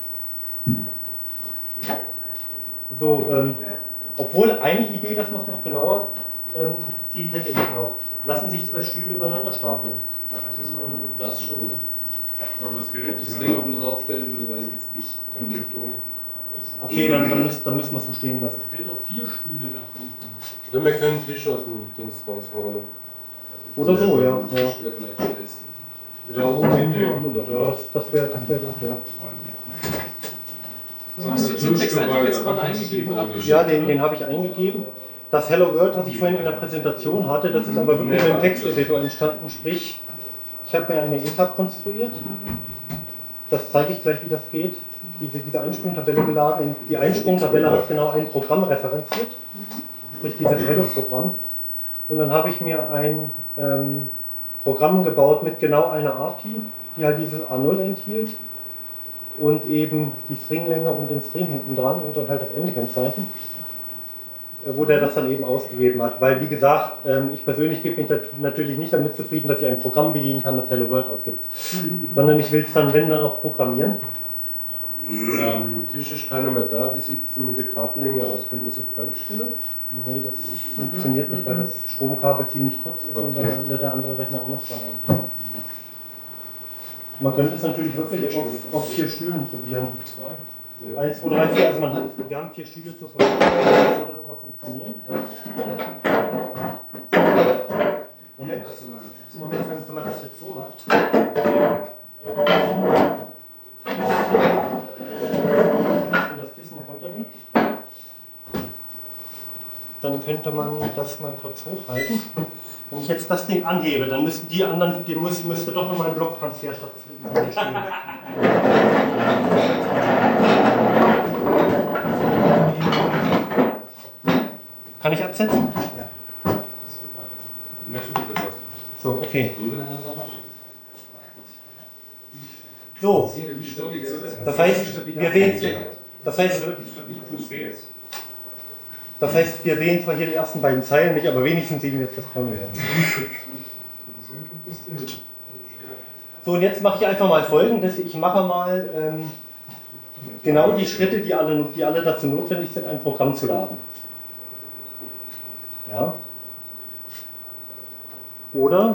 So, obwohl eine Idee, dass man es noch genauer sieht, hätte ich noch. Lassen sich 2 Stühle übereinander stapeln. Das schon. Aber das Gerät Das Ding oben draufstellen würde, weiß ich jetzt nicht. dann gibt um. Okay, dann müssen wir es so stehen lassen. Stell doch 4 Stühle nach unten. Oder wir können einen Tisch aus dem Dings rausholen. Oder so, ja. Das wäre vielleicht am besten. Ja, Das wäre gut, ja. Du hast den Text einfach jetzt gerade eingegeben und abgeschrieben. Ja, den habe ich eingegeben. Das Hello World, was ich vorhin in der Präsentation hatte, das ist aber wirklich mit dem Texteditor entstanden. Sprich, ich habe mir eine ETAB konstruiert. Das zeige ich gleich, wie das geht. Diese Einsprungtabelle geladen. Die Einsprungtabelle hat genau ein Programm referenziert. Sprich, dieses Hello-Programm. Und dann habe ich mir ein Programm gebaut mit genau einer API, die halt dieses A0 enthielt. Und eben die Stringlänge und den String hinten dran und dann halt das Endkennzeichen, wo der das dann eben ausgegeben hat. Weil, wie gesagt, ich persönlich gebe mich natürlich nicht damit zufrieden, dass ich ein Programm bedienen kann, das Hello World ausgibt. Sondern ich will es dann, wenn, dann auch programmieren. Tisch ist keiner mehr da. Wie sieht es mit der Kabellänge aus? Könnten wir es auf Band stellen? Nee, das funktioniert nicht, weil das Stromkabel ziemlich kurz ist und dann der andere Rechner auch noch dran. Man könnte es natürlich wirklich auf 4 Stühlen probieren. 1, 2, 3, 4, also wir haben 4 Stühle zur Verfügung, das würde sogar funktionieren. Moment, wenn man das jetzt so macht. Und das Kissen runternimmt. Dann könnte man das mal kurz hochhalten. Wenn ich jetzt das Ding anhebe, dann müssten die anderen, müsste doch nochmal ein Blocktransfer stattfinden. Kann ich absetzen? Ja. So, okay. So, das heißt, wir sehen zwar hier die ersten beiden Zeilen nicht, aber wenigstens sehen wir jetzt das Programm. So, und jetzt mache ich einfach mal Folgendes. Ich mache mal genau die Schritte, die alle dazu notwendig sind, ein Programm zu laden. Ja. Oder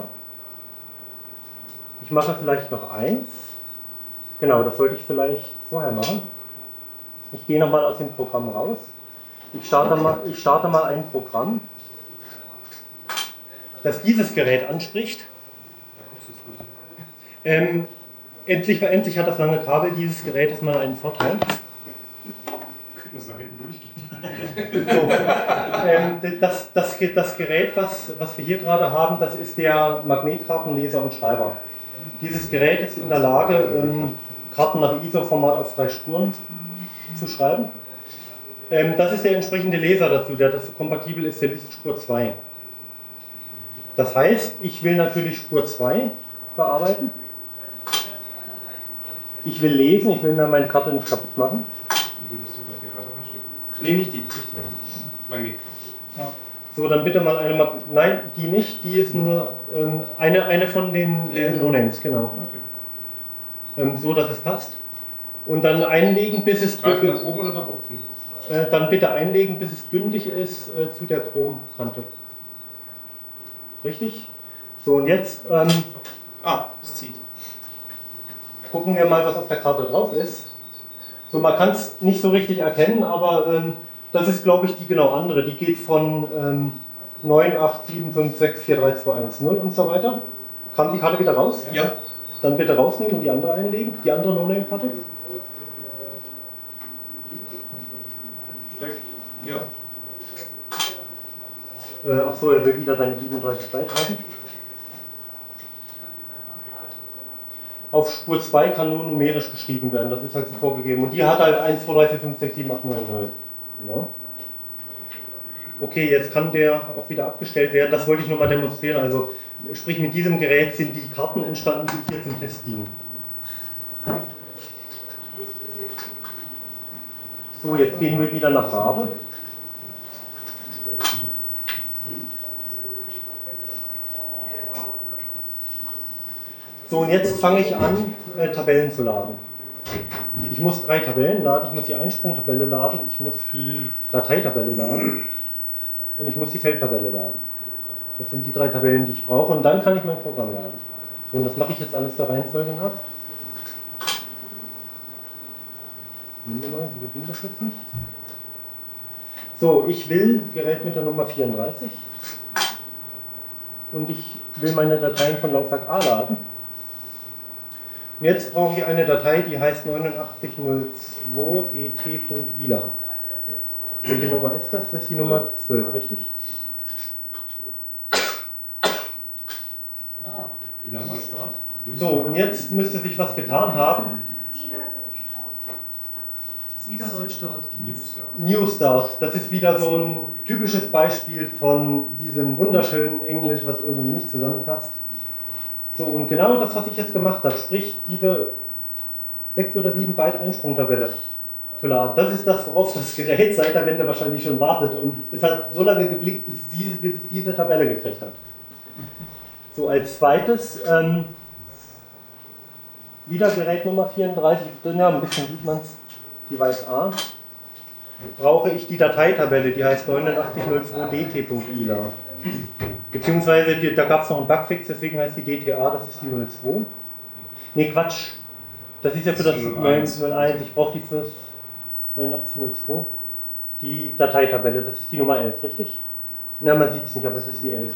ich mache vielleicht noch eins. Genau, das sollte ich vielleicht vorher machen. Ich gehe nochmal aus dem Programm raus. Ich starte mal ein Programm, das dieses Gerät anspricht. Endlich hat das lange Kabel dieses Gerätes mal einen Vorteil. Das nach hinten durchgeht. So, das Gerät, was wir hier gerade haben, das ist der Magnetkartenleser und Schreiber. Dieses Gerät ist in der Lage, Karten nach ISO-Format auf 3 Spuren zu schreiben. Das ist der entsprechende Leser dazu, der das kompatibel ist, der liest Spur 2. Das heißt, ich will natürlich Spur 2 bearbeiten. Ich will lesen, ich will mir meine Karte nicht kaputt machen. Nee, nicht die. Magnet. Ja. So, dann bitte mal eine nein, die nicht, die ist nur eine von den No-Names, genau. Okay. So, dass es passt. Und dann einlegen, bis es Nach oben oder nach unten? dann bitte einlegen, bis es bündig ist zu der Chromkante. Richtig? So, und jetzt Das zieht. gucken wir mal, was auf der Karte drauf ist. So, man kann es nicht so richtig erkennen, aber das ist, glaube ich, die genau andere. Die geht von 98756432110 und so weiter. Kam die Karte wieder raus? Ja. Dann bitte rausnehmen und die andere einlegen, die andere No-Name-Karte. Ja. Achso, er will wieder seine 37 beitragen. Auf Spur 2 kann nur numerisch geschrieben werden, das ist halt so vorgegeben. Und die hat halt 1, 2, 3, 4, 5, 6, 7, 8, 9, 0. Ja. Okay, jetzt kann der auch wieder abgestellt werden. Das wollte ich nur mal demonstrieren. Also, sprich, mit diesem Gerät sind die Karten entstanden, die hier zum Test dienen. So, jetzt gehen wir wieder nach Farbe. So, und jetzt fange ich an, Tabellen zu laden. Ich muss 3 Tabellen laden, ich muss die Einsprungtabelle laden, ich muss die Dateitabelle laden und ich muss die Feldtabelle laden. Das sind die 3 Tabellen, die ich brauche und dann kann ich mein Programm laden. So, und das mache ich jetzt alles der Reihenfolge nach. Nehmen wir mal, wie ging das jetzt nicht? So, ich will Gerät mit der Nummer 34 und ich will meine Dateien von Laufwerk A laden. Und jetzt brauche ich eine Datei, die heißt 8902et.ila. Welche Nummer ist das? Das ist die Nummer 12, richtig? So, und jetzt müsste sich was getan haben. Wieder Neustart. New Start. Das ist wieder so ein typisches Beispiel von diesem wunderschönen Englisch, was irgendwie nicht zusammenpasst. So, und genau das, was ich jetzt gemacht habe, sprich diese 6 oder 7 Byte Einsprungtabelle für laden, das ist das, worauf das Gerät seit der Wende wahrscheinlich schon wartet. Und es hat so lange geblickt, bis es diese Tabelle gekriegt hat. So, als zweites, wieder Gerät Nummer 34, ja, ein bisschen sieht man es, Device A, brauche ich die Dateitabelle, die heißt 8902dt.ila. Beziehungsweise, da gab es noch einen Bugfix, deswegen heißt die DTA, das ist die 02. Ne, Quatsch. Das ist ja für das 901. Ich brauche die fürs 8902. Die Dateitabelle, das ist die Nummer 11, richtig? Na, man sieht es nicht, aber es ist die 11.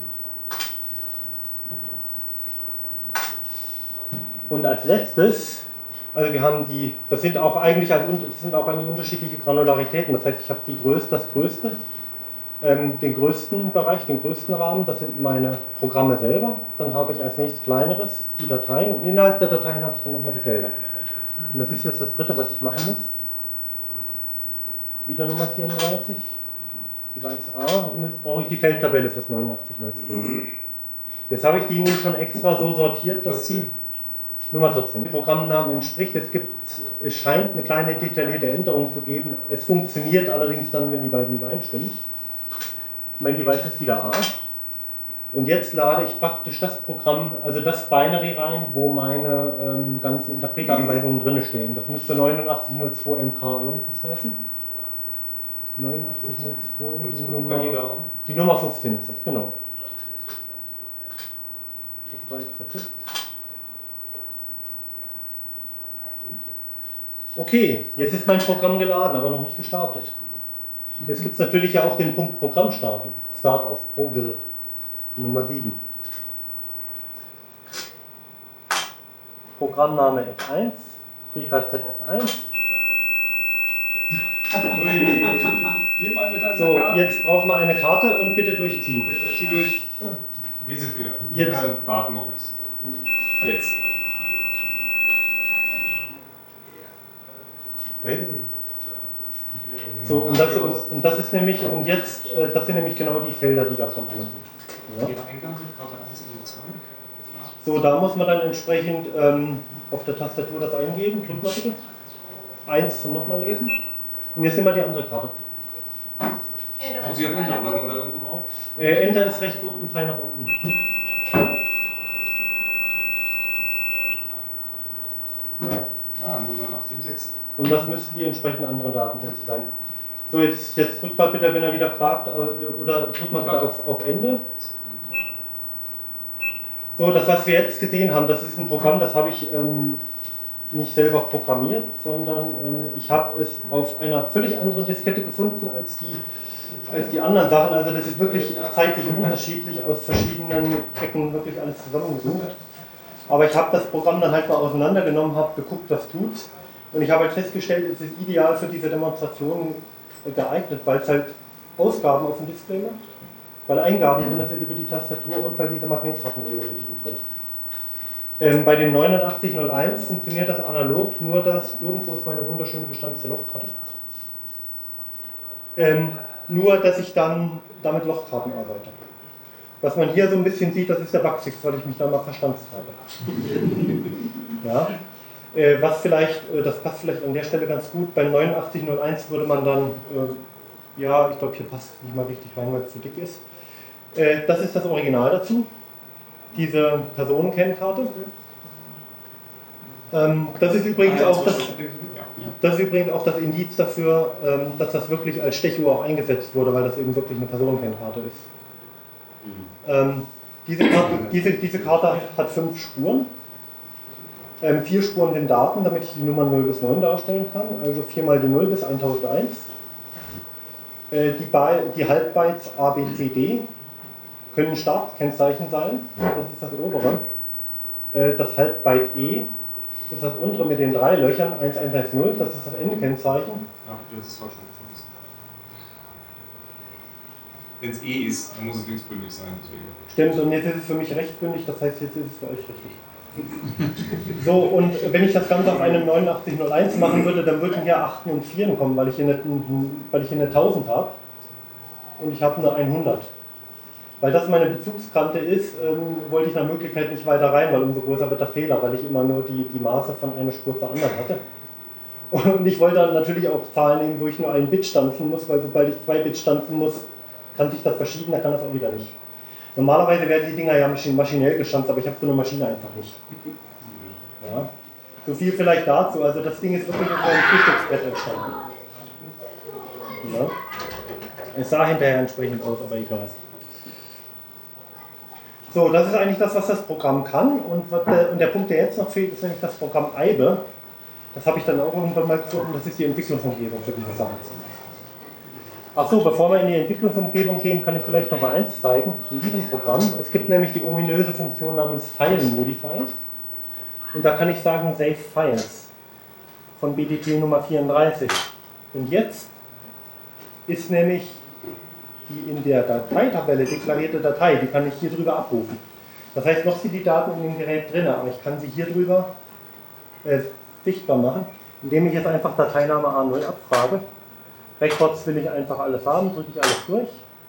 Und als letztes, also wir haben die, das sind auch eigentlich unterschiedliche Granularitäten. Das heißt, ich habe das größte, den größten Bereich, den größten Rahmen, das sind meine Programme selber. Dann habe ich als nächstes kleineres die Dateien und innerhalb der Dateien habe ich dann nochmal die Felder. Und das ist jetzt das dritte, was ich machen muss. Wieder Nummer 34, Device A, und jetzt brauche ich die Feldtabelle fürs 8902. Jetzt habe ich die nun schon extra so sortiert, dass die Nummer 14 Programmnamen entspricht. Es scheint eine kleine detaillierte Änderung zu geben. Es funktioniert allerdings dann, wenn die beiden übereinstimmen. Mein Device ist wieder A. Und jetzt lade ich praktisch das Programm, also das Binary rein, wo meine ganzen Interpreteranweisungen drin stehen. Das müsste 8902 MK irgendwas heißen. 8902, die Nummer 15 ist das, genau. Das war jetzt vertippt. Okay, jetzt ist mein Programm geladen, aber noch nicht gestartet. Jetzt gibt es natürlich ja auch den Punkt Programm starten. Start of Program, Nummer 7. Programmname F1, PKZ F1. So, jetzt brauchen wir eine Karte und bitte durchziehen. Zieh durch. Diese für. Jetzt. Warten noch ein bisschen. Jetzt. So, und das ist nämlich, und jetzt, das sind nämlich genau die Felder, die da kommen müssen. Ja. So, da muss man dann entsprechend auf der Tastatur das eingeben. Drückt mal bitte. 1 zum nochmal lesen. Und jetzt nehmen wir die andere Karte. Muss ich auf Enter drücken oder irgendwo drauf? Enter ist rechts unten, Pfeil nach unten. Ah, 087,6. Und das müssten die entsprechenden anderen Datensätze sein. So, jetzt drückt mal bitte, wenn er wieder fragt, oder drückt mal bitte auf Ende. So, das, was wir jetzt gesehen haben, das ist ein Programm, das habe ich nicht selber programmiert, sondern ich habe es auf einer völlig anderen Diskette gefunden als die anderen Sachen. Also das ist wirklich zeitlich unterschiedlich, aus verschiedenen Ecken wirklich alles zusammengesucht. Aber ich habe das Programm dann halt mal auseinandergenommen, habe geguckt, was tut. Und ich habe halt festgestellt, es ist ideal für diese Demonstration geeignet, weil es halt Ausgaben auf dem Display macht, weil Eingaben drin sind über die Tastatur und weil diese Magnetkartenleser bedient wird. Bei dem 8901 funktioniert das analog, nur dass irgendwo ist meine wunderschön gestanzte Lochkarte. Nur dass ich dann damit Lochkarten arbeite. Was man hier so ein bisschen sieht, das ist der Bugfix, weil ich mich da mal verstanzt habe. Ja. Was vielleicht, das passt vielleicht an der Stelle ganz gut, beim 8901 würde man dann, ja, ich glaube hier passt es nicht mal richtig rein, weil es zu dick ist. Das ist das Original dazu, diese Personenkennkarte. Das ist übrigens auch das Indiz dafür, dass das wirklich als Stechuhr auch eingesetzt wurde, weil das eben wirklich eine Personenkennкarte ist. Diese Karte hat 5 Spuren. 4 Spuren sind Daten, damit ich die Nummern 0 bis 9 darstellen kann, also 4 mal die 0 bis 1001. Die Halbbytes A, B, C, D können Startkennzeichen sein, das ist das obere. Das Halbbyte E ist das untere mit den 3 Löchern, 1110, das ist das Endekennzeichen. Ja, das ist falsch. Wenn es E ist, dann muss es linksbündig sein. Deswegen. Stimmt, und jetzt ist es für mich rechtsbündig, das heißt, jetzt ist es für euch richtig. So, und wenn ich das Ganze auf einem 8901 machen würde, dann würden hier 8 und 4 kommen, weil ich hier eine 1000 habe und ich habe eine 100. Weil das meine Bezugskante ist, wollte ich nach Möglichkeit nicht weiter rein, weil umso größer wird der Fehler, weil ich immer nur die Maße von einer Spur zur anderen hatte. Und ich wollte dann natürlich auch Zahlen nehmen, wo ich nur ein Bit stanzen muss, weil sobald ich 2 Bit stanzen muss, kann sich das verschieben, dann kann das auch wieder nicht. Normalerweise werden die Dinger ja maschinell gestanzt, aber ich habe so eine Maschine einfach nicht. Ja. So viel vielleicht dazu, also das Ding ist wirklich auf einem Frühstücksbrett entstanden. Ja. Es sah hinterher entsprechend aus, aber egal. So, das ist eigentlich das, was das Programm kann. Und der Punkt, der jetzt noch fehlt, ist nämlich das Programm EIBE. Das habe ich dann auch irgendwann mal gefunden, das ist die Entwicklungsumgebung für diese Sachen. Achso, bevor wir in die Entwicklungsumgebung gehen, kann ich vielleicht noch mal eins zeigen in diesem Programm. Es gibt nämlich die ominöse Funktion namens File Modify. Und da kann ich sagen Save Files von BDT Nummer 34. Und jetzt ist nämlich die in der Dateitabelle deklarierte Datei, die kann ich hier drüber abrufen. Das heißt, noch sind die Daten in dem Gerät drin, aber ich kann sie hier drüber sichtbar machen, indem ich jetzt einfach Dateiname A0 abfrage. Records will ich einfach alles haben, drücke ich alles durch.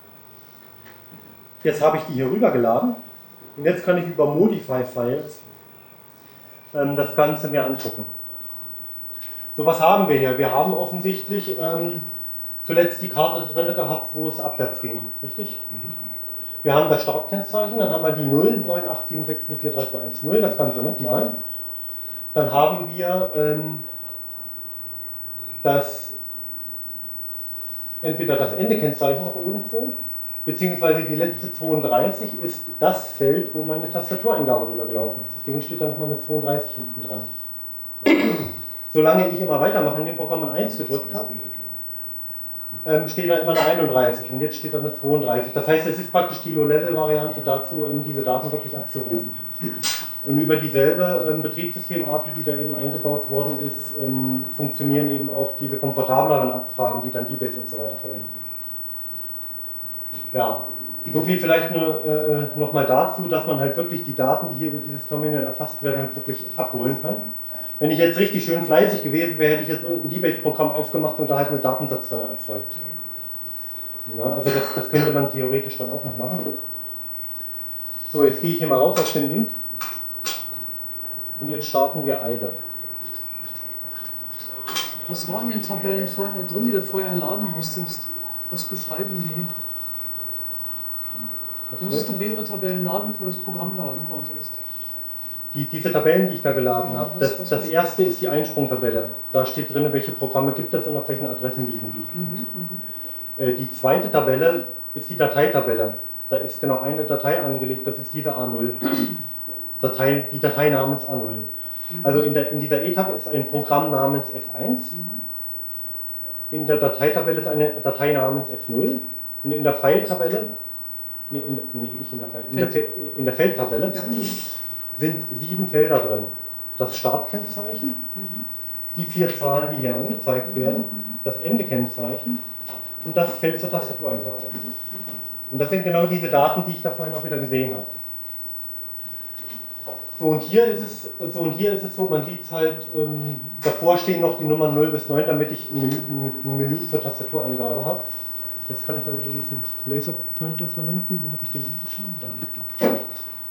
Jetzt habe ich die hier rübergeladen und jetzt kann ich über Modify Files das Ganze mir angucken. So, was haben wir hier? Wir haben offensichtlich zuletzt die Karte drin gehabt, wo es abwärts ging, richtig? Wir haben das Startkennzeichen, dann haben wir die 0, 987643210, das Ganze nochmal. Dann haben wir entweder das Endekennzeichen noch irgendwo, beziehungsweise die letzte 32 ist das Feld, wo meine Tastatureingabe drüber gelaufen ist. Deswegen steht da nochmal eine 32 hinten dran. Solange ich immer weitermache, in dem Programm ein 1 gedrückt habe, steht da immer eine 31 und jetzt steht da eine 32. Das heißt, es ist praktisch die Low-Level-Variante dazu, diese Daten wirklich abzurufen. Und über dieselbe Betriebssystem-API, die da eben eingebaut worden ist, funktionieren eben auch diese komfortableren Abfragen, die dann DBase und so weiter verwenden. Ja, so viel vielleicht nochmal dazu, dass man halt wirklich die Daten, die hier über dieses Terminal erfasst werden, halt wirklich abholen kann. Wenn ich jetzt richtig schön fleißig gewesen wäre, hätte ich jetzt ein DBase-Programm aufgemacht und da halt einen Datensatz dann erzeugt. Ja, also das könnte man theoretisch dann auch noch machen. So, jetzt gehe ich hier mal raus aus dem Link. Und jetzt starten wir EIBE. Was waren in den Tabellen vorher drin, die du vorher laden musstest? Was beschreiben die? Du musstest mehrere Tabellen laden, bevor du das Programm laden konntest. Diese Tabellen, die ich da geladen habe, das erste ist die Einsprungtabelle. Da steht drin, welche Programme gibt es und auf welchen Adressen liegen die. Die zweite Tabelle ist die Dateitabelle. Da ist genau eine Datei angelegt, das ist diese A0. Die Datei namens A0. Also in dieser E-Tab ist ein Programm namens F1. In der Dateitabelle ist eine Datei namens F0. Und in der File-Tabelle, in der Feldtabelle sind 7 Felder drin. Das Startkennzeichen, die 4 Zahlen, die hier angezeigt werden, das Endekennzeichen und das Feld zur Tastatureingabe. Und das sind genau diese Daten, die ich da vorhin auch wieder gesehen habe. So, und hier ist es so, man sieht es halt, davor stehen noch die Nummern 0 bis 9, damit ich ein Menü zur Tastatureingabe habe. Jetzt kann ich mal wieder diesen Laserpointer verwenden. Wo habe ich den angeschaut? Da liegt er.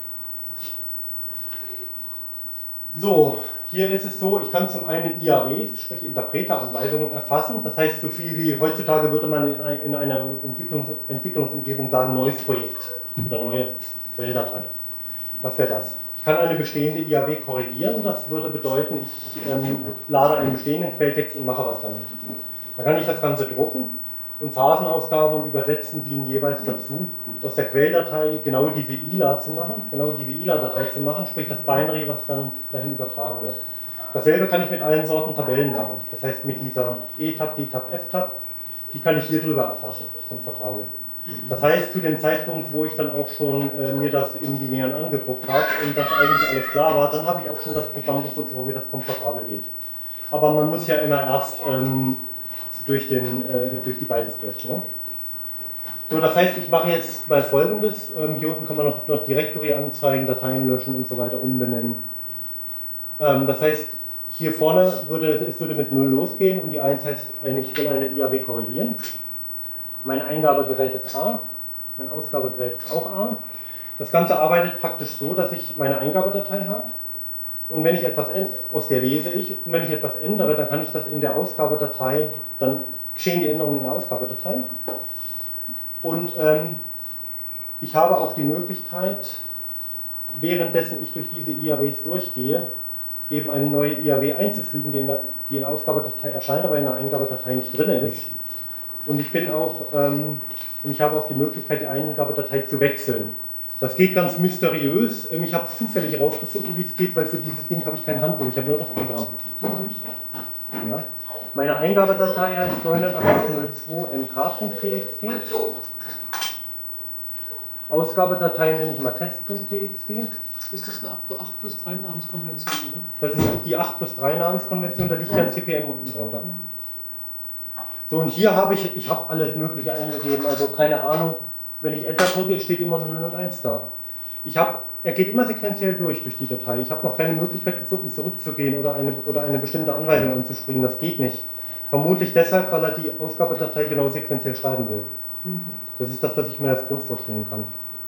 So, hier ist es so, ich kann zum einen IAWs, sprich Interpreteranweisungen, erfassen. Das heißt, so viel wie heutzutage würde man in einer Entwicklungsumgebung sagen, neues Projekt oder neue Quelldatei. Was wäre das? Ich kann eine bestehende IAW korrigieren, das würde bedeuten, ich lade einen bestehenden Quelltext und mache was damit. Dann kann ich das Ganze drucken und Phasenausgabe und Übersetzen dienen jeweils dazu, aus der Quelldatei genau diese ILA zu machen, genau diese ILA-Datei zu machen, sprich das Binary, was dann dahin übertragen wird. Dasselbe kann ich mit allen Sorten Tabellen machen. Das heißt, mit dieser E-Tab, D-Tab, F-Tab, die kann ich hier drüber erfassen, komfortabel. Das heißt, zu dem Zeitpunkt, wo ich dann auch schon mir das im Linearen angeguckt habe und das eigentlich alles klar war, dann habe ich auch schon das Programm gefunden, wo mir das komfortabel geht. Aber man muss ja immer erst durch die Bytes durch. Ne? So, das heißt, ich mache jetzt mal Folgendes. Hier unten kann man noch Directory anzeigen, Dateien löschen und so weiter umbenennen. Das heißt, hier vorne würde mit 0 losgehen und die 1 heißt, ich will eine IAW korrigieren. Mein Eingabegerät ist A, mein Ausgabegerät ist auch A. Das Ganze arbeitet praktisch so, dass ich meine Eingabedatei habe und wenn ich etwas aus der lese ich und wenn ich etwas ändere, dann kann ich das in der Ausgabedatei, dann geschehen die Änderungen in der Ausgabedatei und ich habe auch die Möglichkeit, währenddessen ich durch diese IAWs durchgehe, eben eine neue IAW einzufügen, die in der Ausgabedatei erscheint, aber in der Eingabedatei nicht drin ist. Und ich habe auch die Möglichkeit, die Eingabedatei zu wechseln. Das geht ganz mysteriös. Ich habe zufällig herausgefunden, wie es geht, weil für dieses Ding habe ich kein Handbuch, ich habe nur das Programm. Ja. Meine Eingabedatei heißt 90802mk.txt. Ausgabedatei nenne ich mal test.txt. Ist das eine 8+3 Namenskonvention? Oder? Das ist die 8+3 Namenskonvention, da liegt ja ein CPM unten drunter. So, und hier habe ich habe alles Mögliche eingegeben, also keine Ahnung, wenn ich Enter drücke, steht immer 001 da. Er geht immer sequenziell durch die Datei. Ich habe noch keine Möglichkeit gefunden, zurückzugehen oder eine bestimmte Anweisung anzuspringen, das geht nicht. Vermutlich deshalb, weil er die Ausgabedatei genau sequenziell schreiben will. Das ist das, was ich mir als Grund vorstellen kann.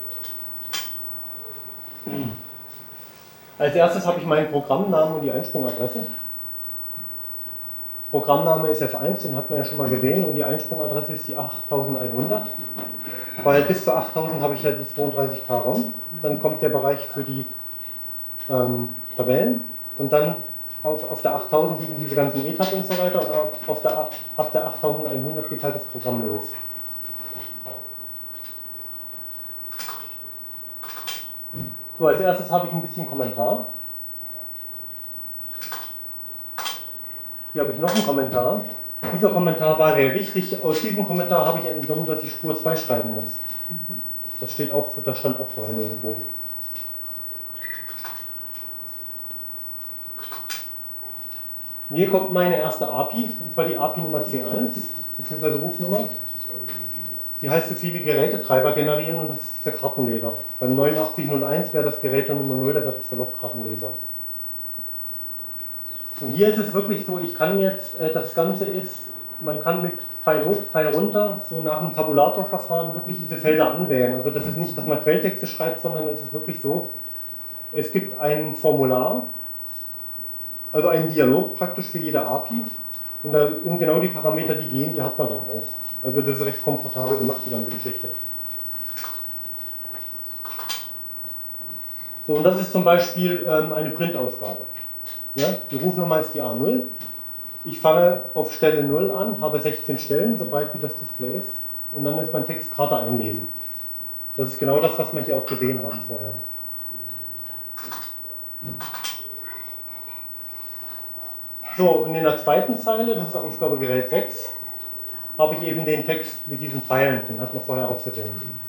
Als erstes habe ich meinen Programmnamen und die Einsprungadresse. Programmname ist F1, den hat man ja schon mal gesehen, und die Einsprungadresse ist die 8100, weil bis zu 8000 habe ich ja die 32K ROM, dann kommt der Bereich für die Tabellen und dann auf der 8000 liegen diese ganzen E-Tab und so weiter und ab der 8100 geht halt das Programm los. So, als erstes habe ich ein bisschen Kommentar. Hier habe ich noch einen Kommentar. Dieser Kommentar war sehr wichtig. Aus diesem Kommentar habe ich entnommen, dass ich Spur 2 schreiben muss. Das stand auch vorher irgendwo. Und hier kommt meine erste API, und zwar die API Nummer C1, beziehungsweise Rufnummer. Die heißt so viel wie Gerätetreiber generieren und das ist der Kartenleser. Beim 8901 wäre das Gerät Nummer 0, da wäre das der Lochkartenleser. Und hier ist es wirklich so, ich kann jetzt, das Ganze ist, man kann mit Pfeil hoch, Pfeil runter, so nach dem Tabulatorverfahren wirklich diese Felder anwählen. Also das ist nicht, dass man Quelltexte schreibt, sondern es ist wirklich so, es gibt ein Formular, also einen Dialog praktisch für jede API und genau die Parameter, die gehen, die hat man dann auch. Also das ist recht komfortabel gemacht, die ganze Geschichte. So, und das ist zum Beispiel eine Printausgabe. Ja, die Rufnummer ist die A0. Ich fange auf Stelle 0 an, habe 16 Stellen, so breit wie das Display ist. Und dann ist mein Text Karte einlesen. Das ist genau das, was wir hier auch gesehen haben vorher. So, und in der zweiten Zeile, das ist Ausgabegerät 6, habe ich eben den Text mit diesen Pfeilen, den hat man vorher auch gesehen.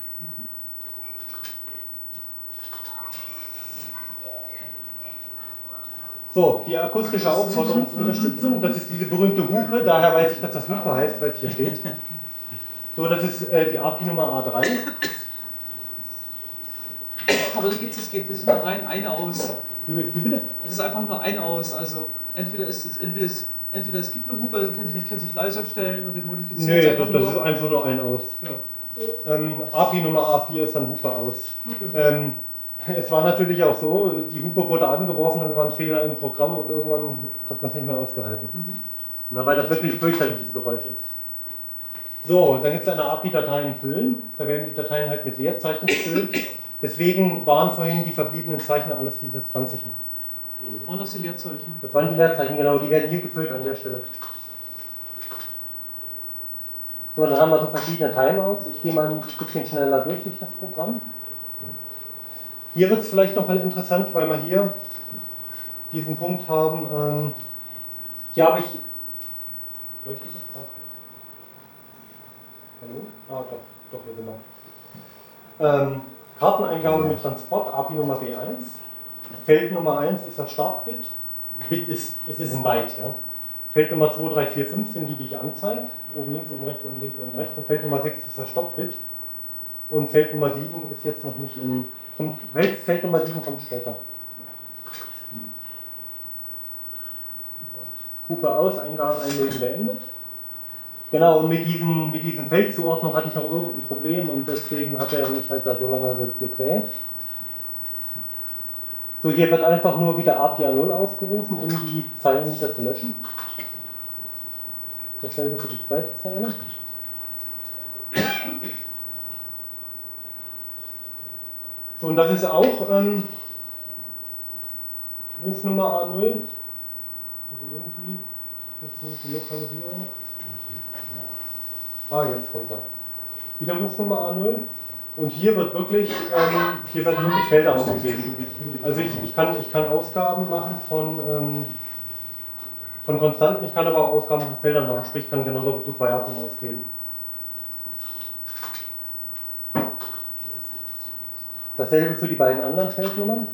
So, die akustische Aufforderungsunterstützung, das ist diese berühmte Hupe, daher weiß ich, dass das Hupe heißt, weil es hier steht. So, das ist die API Nummer A3. Aber das ist nur rein eine aus. Wie bitte? Es ist einfach nur ein aus, also entweder es gibt eine Hupe, also kann sich leiser stellen und den modifizieren. Nee, das ist einfach nur ein aus. Ja. API Nummer A4 ist dann Hupe aus. Okay. Es war natürlich auch so, die Hupe wurde angeworfen, dann war ein Fehler im Programm und irgendwann hat man es nicht mehr ausgehalten. Na, weil das wirklich fürchterliches Geräusch ist. So, dann gibt es eine API Dateien füllen. Da werden die Dateien halt mit Leerzeichen gefüllt. Deswegen waren vorhin die verbliebenen Zeichen alles diese 20. Und das die Leerzeichen. Das waren die Leerzeichen, genau, die werden hier gefüllt an der Stelle. So, dann haben wir so verschiedene Timeouts. Ich gehe mal ein bisschen schneller durch das Programm. Hier wird es vielleicht noch mal interessant, weil wir hier diesen Punkt haben. Hier habe ich. Hallo? Ah, doch, hier genau. Karteneingabe mit Transport, API Nummer B1. Feld Nummer 1 ist das Startbit. Es ist ein Byte. Ja. Feld Nummer 2, 3, 4, 5 sind die ich anzeige. Oben links, oben rechts, oben links, oben rechts. Und Feld Nummer 6 ist das Stoppbit. Und Feld Nummer 7 ist jetzt noch nicht in. Feld Nummer 7 kommt später. Hupe aus, Eingabe einlesen beendet. Genau, und mit diesem Feldzuordnung hatte ich noch irgendein Problem und deswegen hat er mich halt da so lange gequält. So, hier wird einfach nur wieder API 0 aufgerufen, um die Zeilen wieder zu löschen. Dasselbe für die zweite Zeile. So, und das ist auch Rufnummer A0. Also irgendwie funktioniert die Lokalisierung. Ah, jetzt kommt er. Wieder Rufnummer A0. Und hier wird wirklich Felder ausgegeben. Also ich kann Ausgaben machen von Konstanten, ich kann aber auch Ausgaben von Feldern machen, sprich ich kann genauso gut Variablen ausgeben. Dasselbe für die beiden anderen Feldnummern.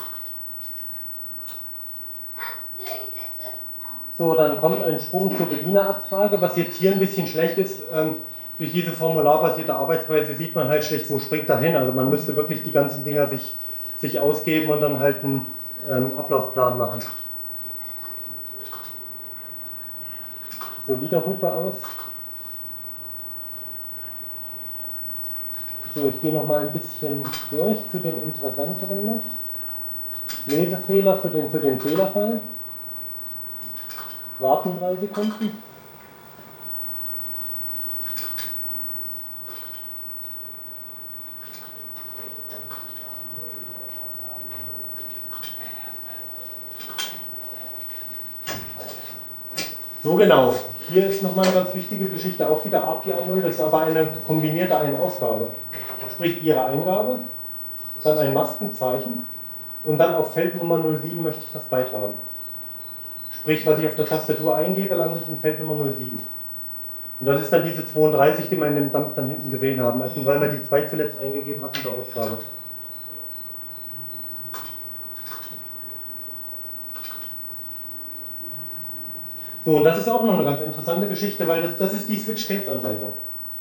So, dann kommt ein Sprung zur Berliner Abfrage, was jetzt hier ein bisschen schlecht ist. Durch diese formularbasierte Arbeitsweise sieht man halt schlecht, wo springt da hin. Also man müsste wirklich die ganzen Dinger sich ausgeben und dann halt einen Ablaufplan machen. So, wieder Hupe aus. So, ich gehe noch mal ein bisschen durch zu den interessanteren noch. Lesefehler für den Fehlerfall. Warten 3 Sekunden. So genau. Hier ist nochmal eine ganz wichtige Geschichte, auch wieder API 0, das ist aber eine kombinierte Ein-Ausgabe. Sprich Ihre Eingabe, dann ein Maskenzeichen und dann auf Feld Nummer 07 möchte ich das Byte haben. Sprich, was ich auf der Tastatur eingebe, landet in Feld Nummer 07. Und das ist dann diese 32, die wir in dem Dump dann hinten gesehen haben, also weil wir die 2 zuletzt eingegeben hatten zur Ausgabe. So, und das ist auch noch eine ganz interessante Geschichte, weil das ist die Switch-Case-Anweisung.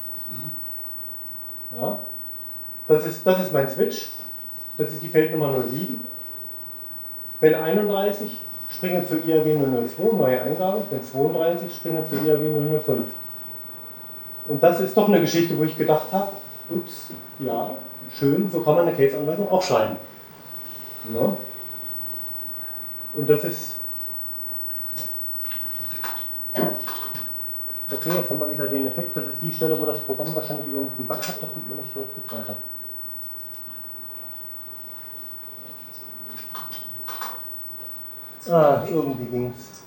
Ja, das ist mein Switch, das ist die Feldnummer 07. Wenn 31, springe zu IAW 002, neue Eingabe, wenn 32, springe zu IAW 005. Und das ist doch eine Geschichte, wo ich gedacht habe, ups, ja, schön, so kann man eine Case-Anweisung auch schreiben. Ja. Und das ist... Okay, jetzt haben wir wieder den Effekt, das ist die Stelle, wo das Programm wahrscheinlich irgendeinen Bug hat, da kommt man nicht so richtig weiter. Ah, irgendwie ging's.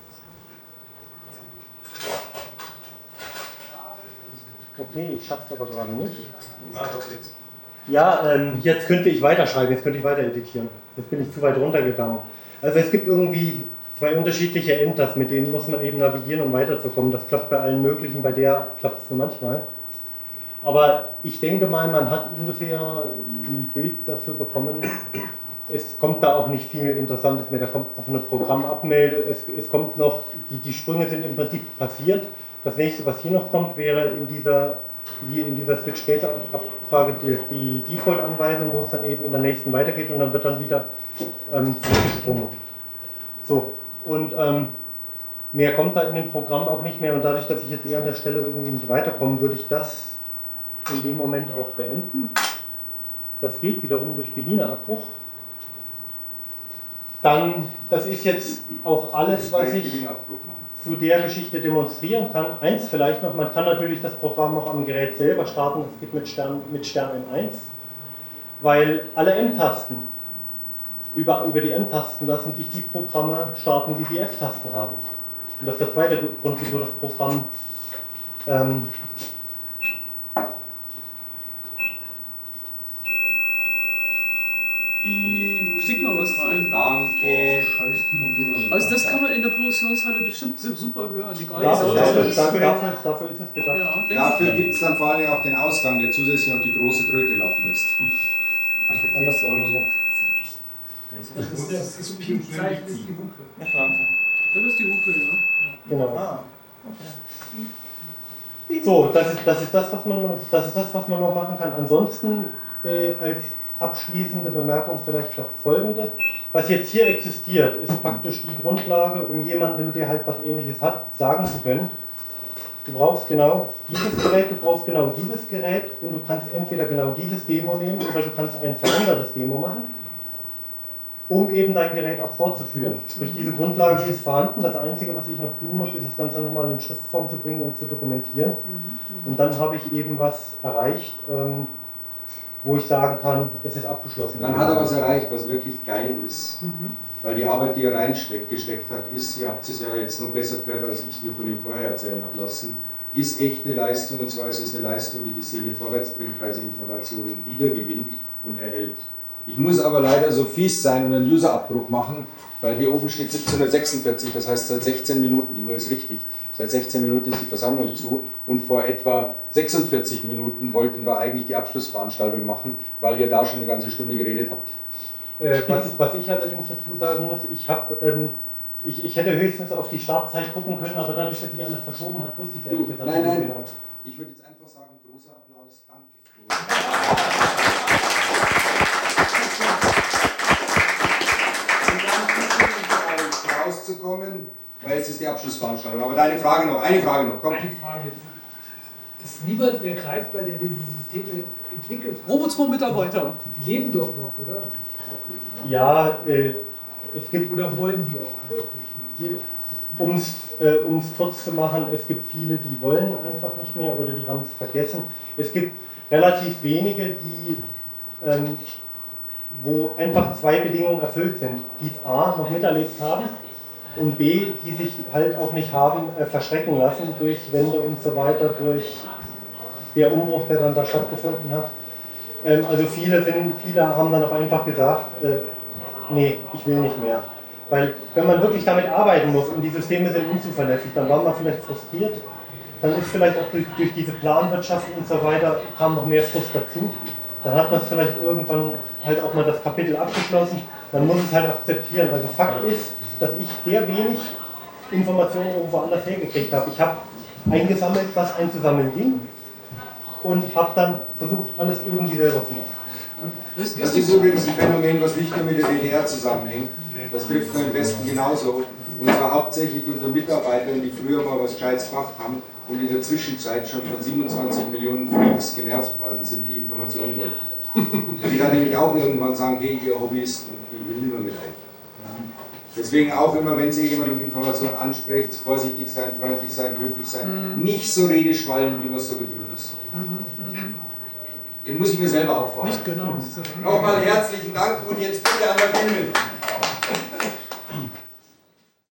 Okay, ich schaff's aber gerade nicht. Ah, doch jetzt. Ja, jetzt könnte ich weiterschreiben, jetzt könnte ich weiter editieren. Jetzt bin ich zu weit runtergegangen. Also es gibt irgendwie 2 unterschiedliche Enters, mit denen muss man eben navigieren, um weiterzukommen. Das klappt bei allen möglichen, bei der klappt es nur manchmal. Aber ich denke mal, man hat ungefähr ein Bild dafür bekommen. Es kommt da auch nicht viel Interessantes mehr. Da kommt noch eine Programmabmeldung, es kommt noch, die Sprünge sind im Prinzip passiert. Das nächste, was hier noch kommt, wäre in dieser Switch-Case-Abfrage die Default-Anweisung, wo es dann eben in der nächsten weitergeht und dann wird dann wieder zurückgesprungen. So, und mehr kommt da in dem Programm auch nicht mehr und dadurch, dass ich jetzt eher an der Stelle irgendwie nicht weiterkomme, würde ich das in dem Moment auch beenden. Das geht wiederum durch Berliner Abbruch. Dann, das ist jetzt auch alles, was ich zu der Geschichte demonstrieren kann. Eins vielleicht noch, man kann natürlich das Programm auch am Gerät selber starten, das geht mit Stern M1. weil alle M-Tasten, über die M-Tasten lassen sich die Programme starten, die F-Tasten haben. Und das ist der zweite Grund, wieso das Programm Schick mal was rein. Danke. Also das kann man in der Produktionshalle bestimmt super hören, egal wie laut dafür es ist. ist es gedacht. Ja, Dafür gibt es dann vor allem auch den Ausgang, der zusätzlich noch die große Tröte laufen lässt. Anders auch nicht. Das ist die Hupe. das ist die Hupe, ja. Genau. So, das ist das, was man noch machen kann. Ansonsten als abschließende Bemerkung vielleicht noch folgende. Was jetzt hier existiert, ist praktisch die Grundlage, um jemandem, der halt was Ähnliches hat, sagen zu können, du brauchst genau dieses Gerät, du brauchst genau dieses Gerät und du kannst entweder genau dieses Demo nehmen oder du kannst ein verändertes Demo machen, um eben dein Gerät auch fortzuführen. Sprich, diese Grundlage ist vorhanden. Das Einzige, was ich noch tun muss, ist das Ganze nochmal in Schriftform zu bringen und zu dokumentieren. Und dann habe ich eben was erreicht, wo ich sagen kann, es ist abgeschlossen. Dann hat er was erreicht, was wirklich geil ist. Weil die Arbeit, die er gesteckt hat, ist, ihr habt es ja jetzt noch besser gehört, als ich mir von ihm vorher erzählen habe lassen, ist echt eine Leistung, und zwar ist es eine Leistung, die die Szene vorwärts bringt, weil sie Informationen wiedergewinnt und erhält. Ich muss aber leider so fies sein und einen Userabbruch machen, weil hier oben steht 1746, das heißt seit 16 Minuten, die Uhr ist richtig, seit 16 Minuten ist die Versammlung zu und vor etwa 46 Minuten wollten wir eigentlich die Abschlussveranstaltung machen, weil ihr da schon eine ganze Stunde geredet habt. Was ich allerdings dazu sagen muss, ich hätte höchstens auf die Startzeit gucken können, aber dadurch, dass sich alles verschoben hat, wusste ich es ehrlich gesagt nicht genau. Ich würde jetzt einfach sagen, großer Applaus, danke. Rauszukommen, weil jetzt ist die Abschlussveranstaltung. Aber eine Frage noch, komm. Eine Frage. Ist niemand mehr greifbar, der diese Systeme entwickelt? Robotron-Mitarbeiter. Die leben doch noch, oder? Ja, es gibt, Oder wollen die auch einfach nicht mehr? um es kurz zu machen, es gibt viele, die wollen einfach nicht mehr oder die haben es vergessen. Es gibt relativ wenige, die wo einfach zwei Bedingungen erfüllt sind, die es A noch miterlebt haben und B, die sich halt auch nicht haben verschrecken lassen durch Wände und so weiter, durch der Umbruch, der dann da stattgefunden hat. Also viele haben dann auch einfach gesagt, nee, ich will nicht mehr. Weil wenn man wirklich damit arbeiten muss und die Systeme sind unzuverlässig, dann war man vielleicht frustriert, dann ist vielleicht auch durch diese Planwirtschaft und so weiter kam noch mehr Frust dazu. Dann hat man vielleicht irgendwann halt auch mal das Kapitel abgeschlossen. Man muss es halt akzeptieren. Also Fakt ist, dass ich sehr wenig Informationen irgendwo anders hergekriegt habe. Ich habe eingesammelt, was einzusammeln ging und habe dann versucht, alles irgendwie selber zu machen. Das ist übrigens ein Phänomen, was nicht nur mit der DDR zusammenhängt. Das trifft man im Westen genauso. Und zwar hauptsächlich unter Mitarbeitern, die früher mal was Gescheites gemacht haben und in der Zwischenzeit schon von 27 Millionen Freaks genervt worden sind, die Informationen wollten. Die dann nämlich auch irgendwann sagen, hey, ihr Hobbyisten, ich will nicht mehr mit euch. Deswegen auch immer, wenn sich jemand um Informationen anspricht, vorsichtig sein, freundlich sein, höflich sein, nicht so redeschwallen, wie man es so gewöhnt ist. Den muss ich mir selber auch vorhalten. Nicht genau. Nochmal herzlichen Dank und jetzt bitte an der Bühne.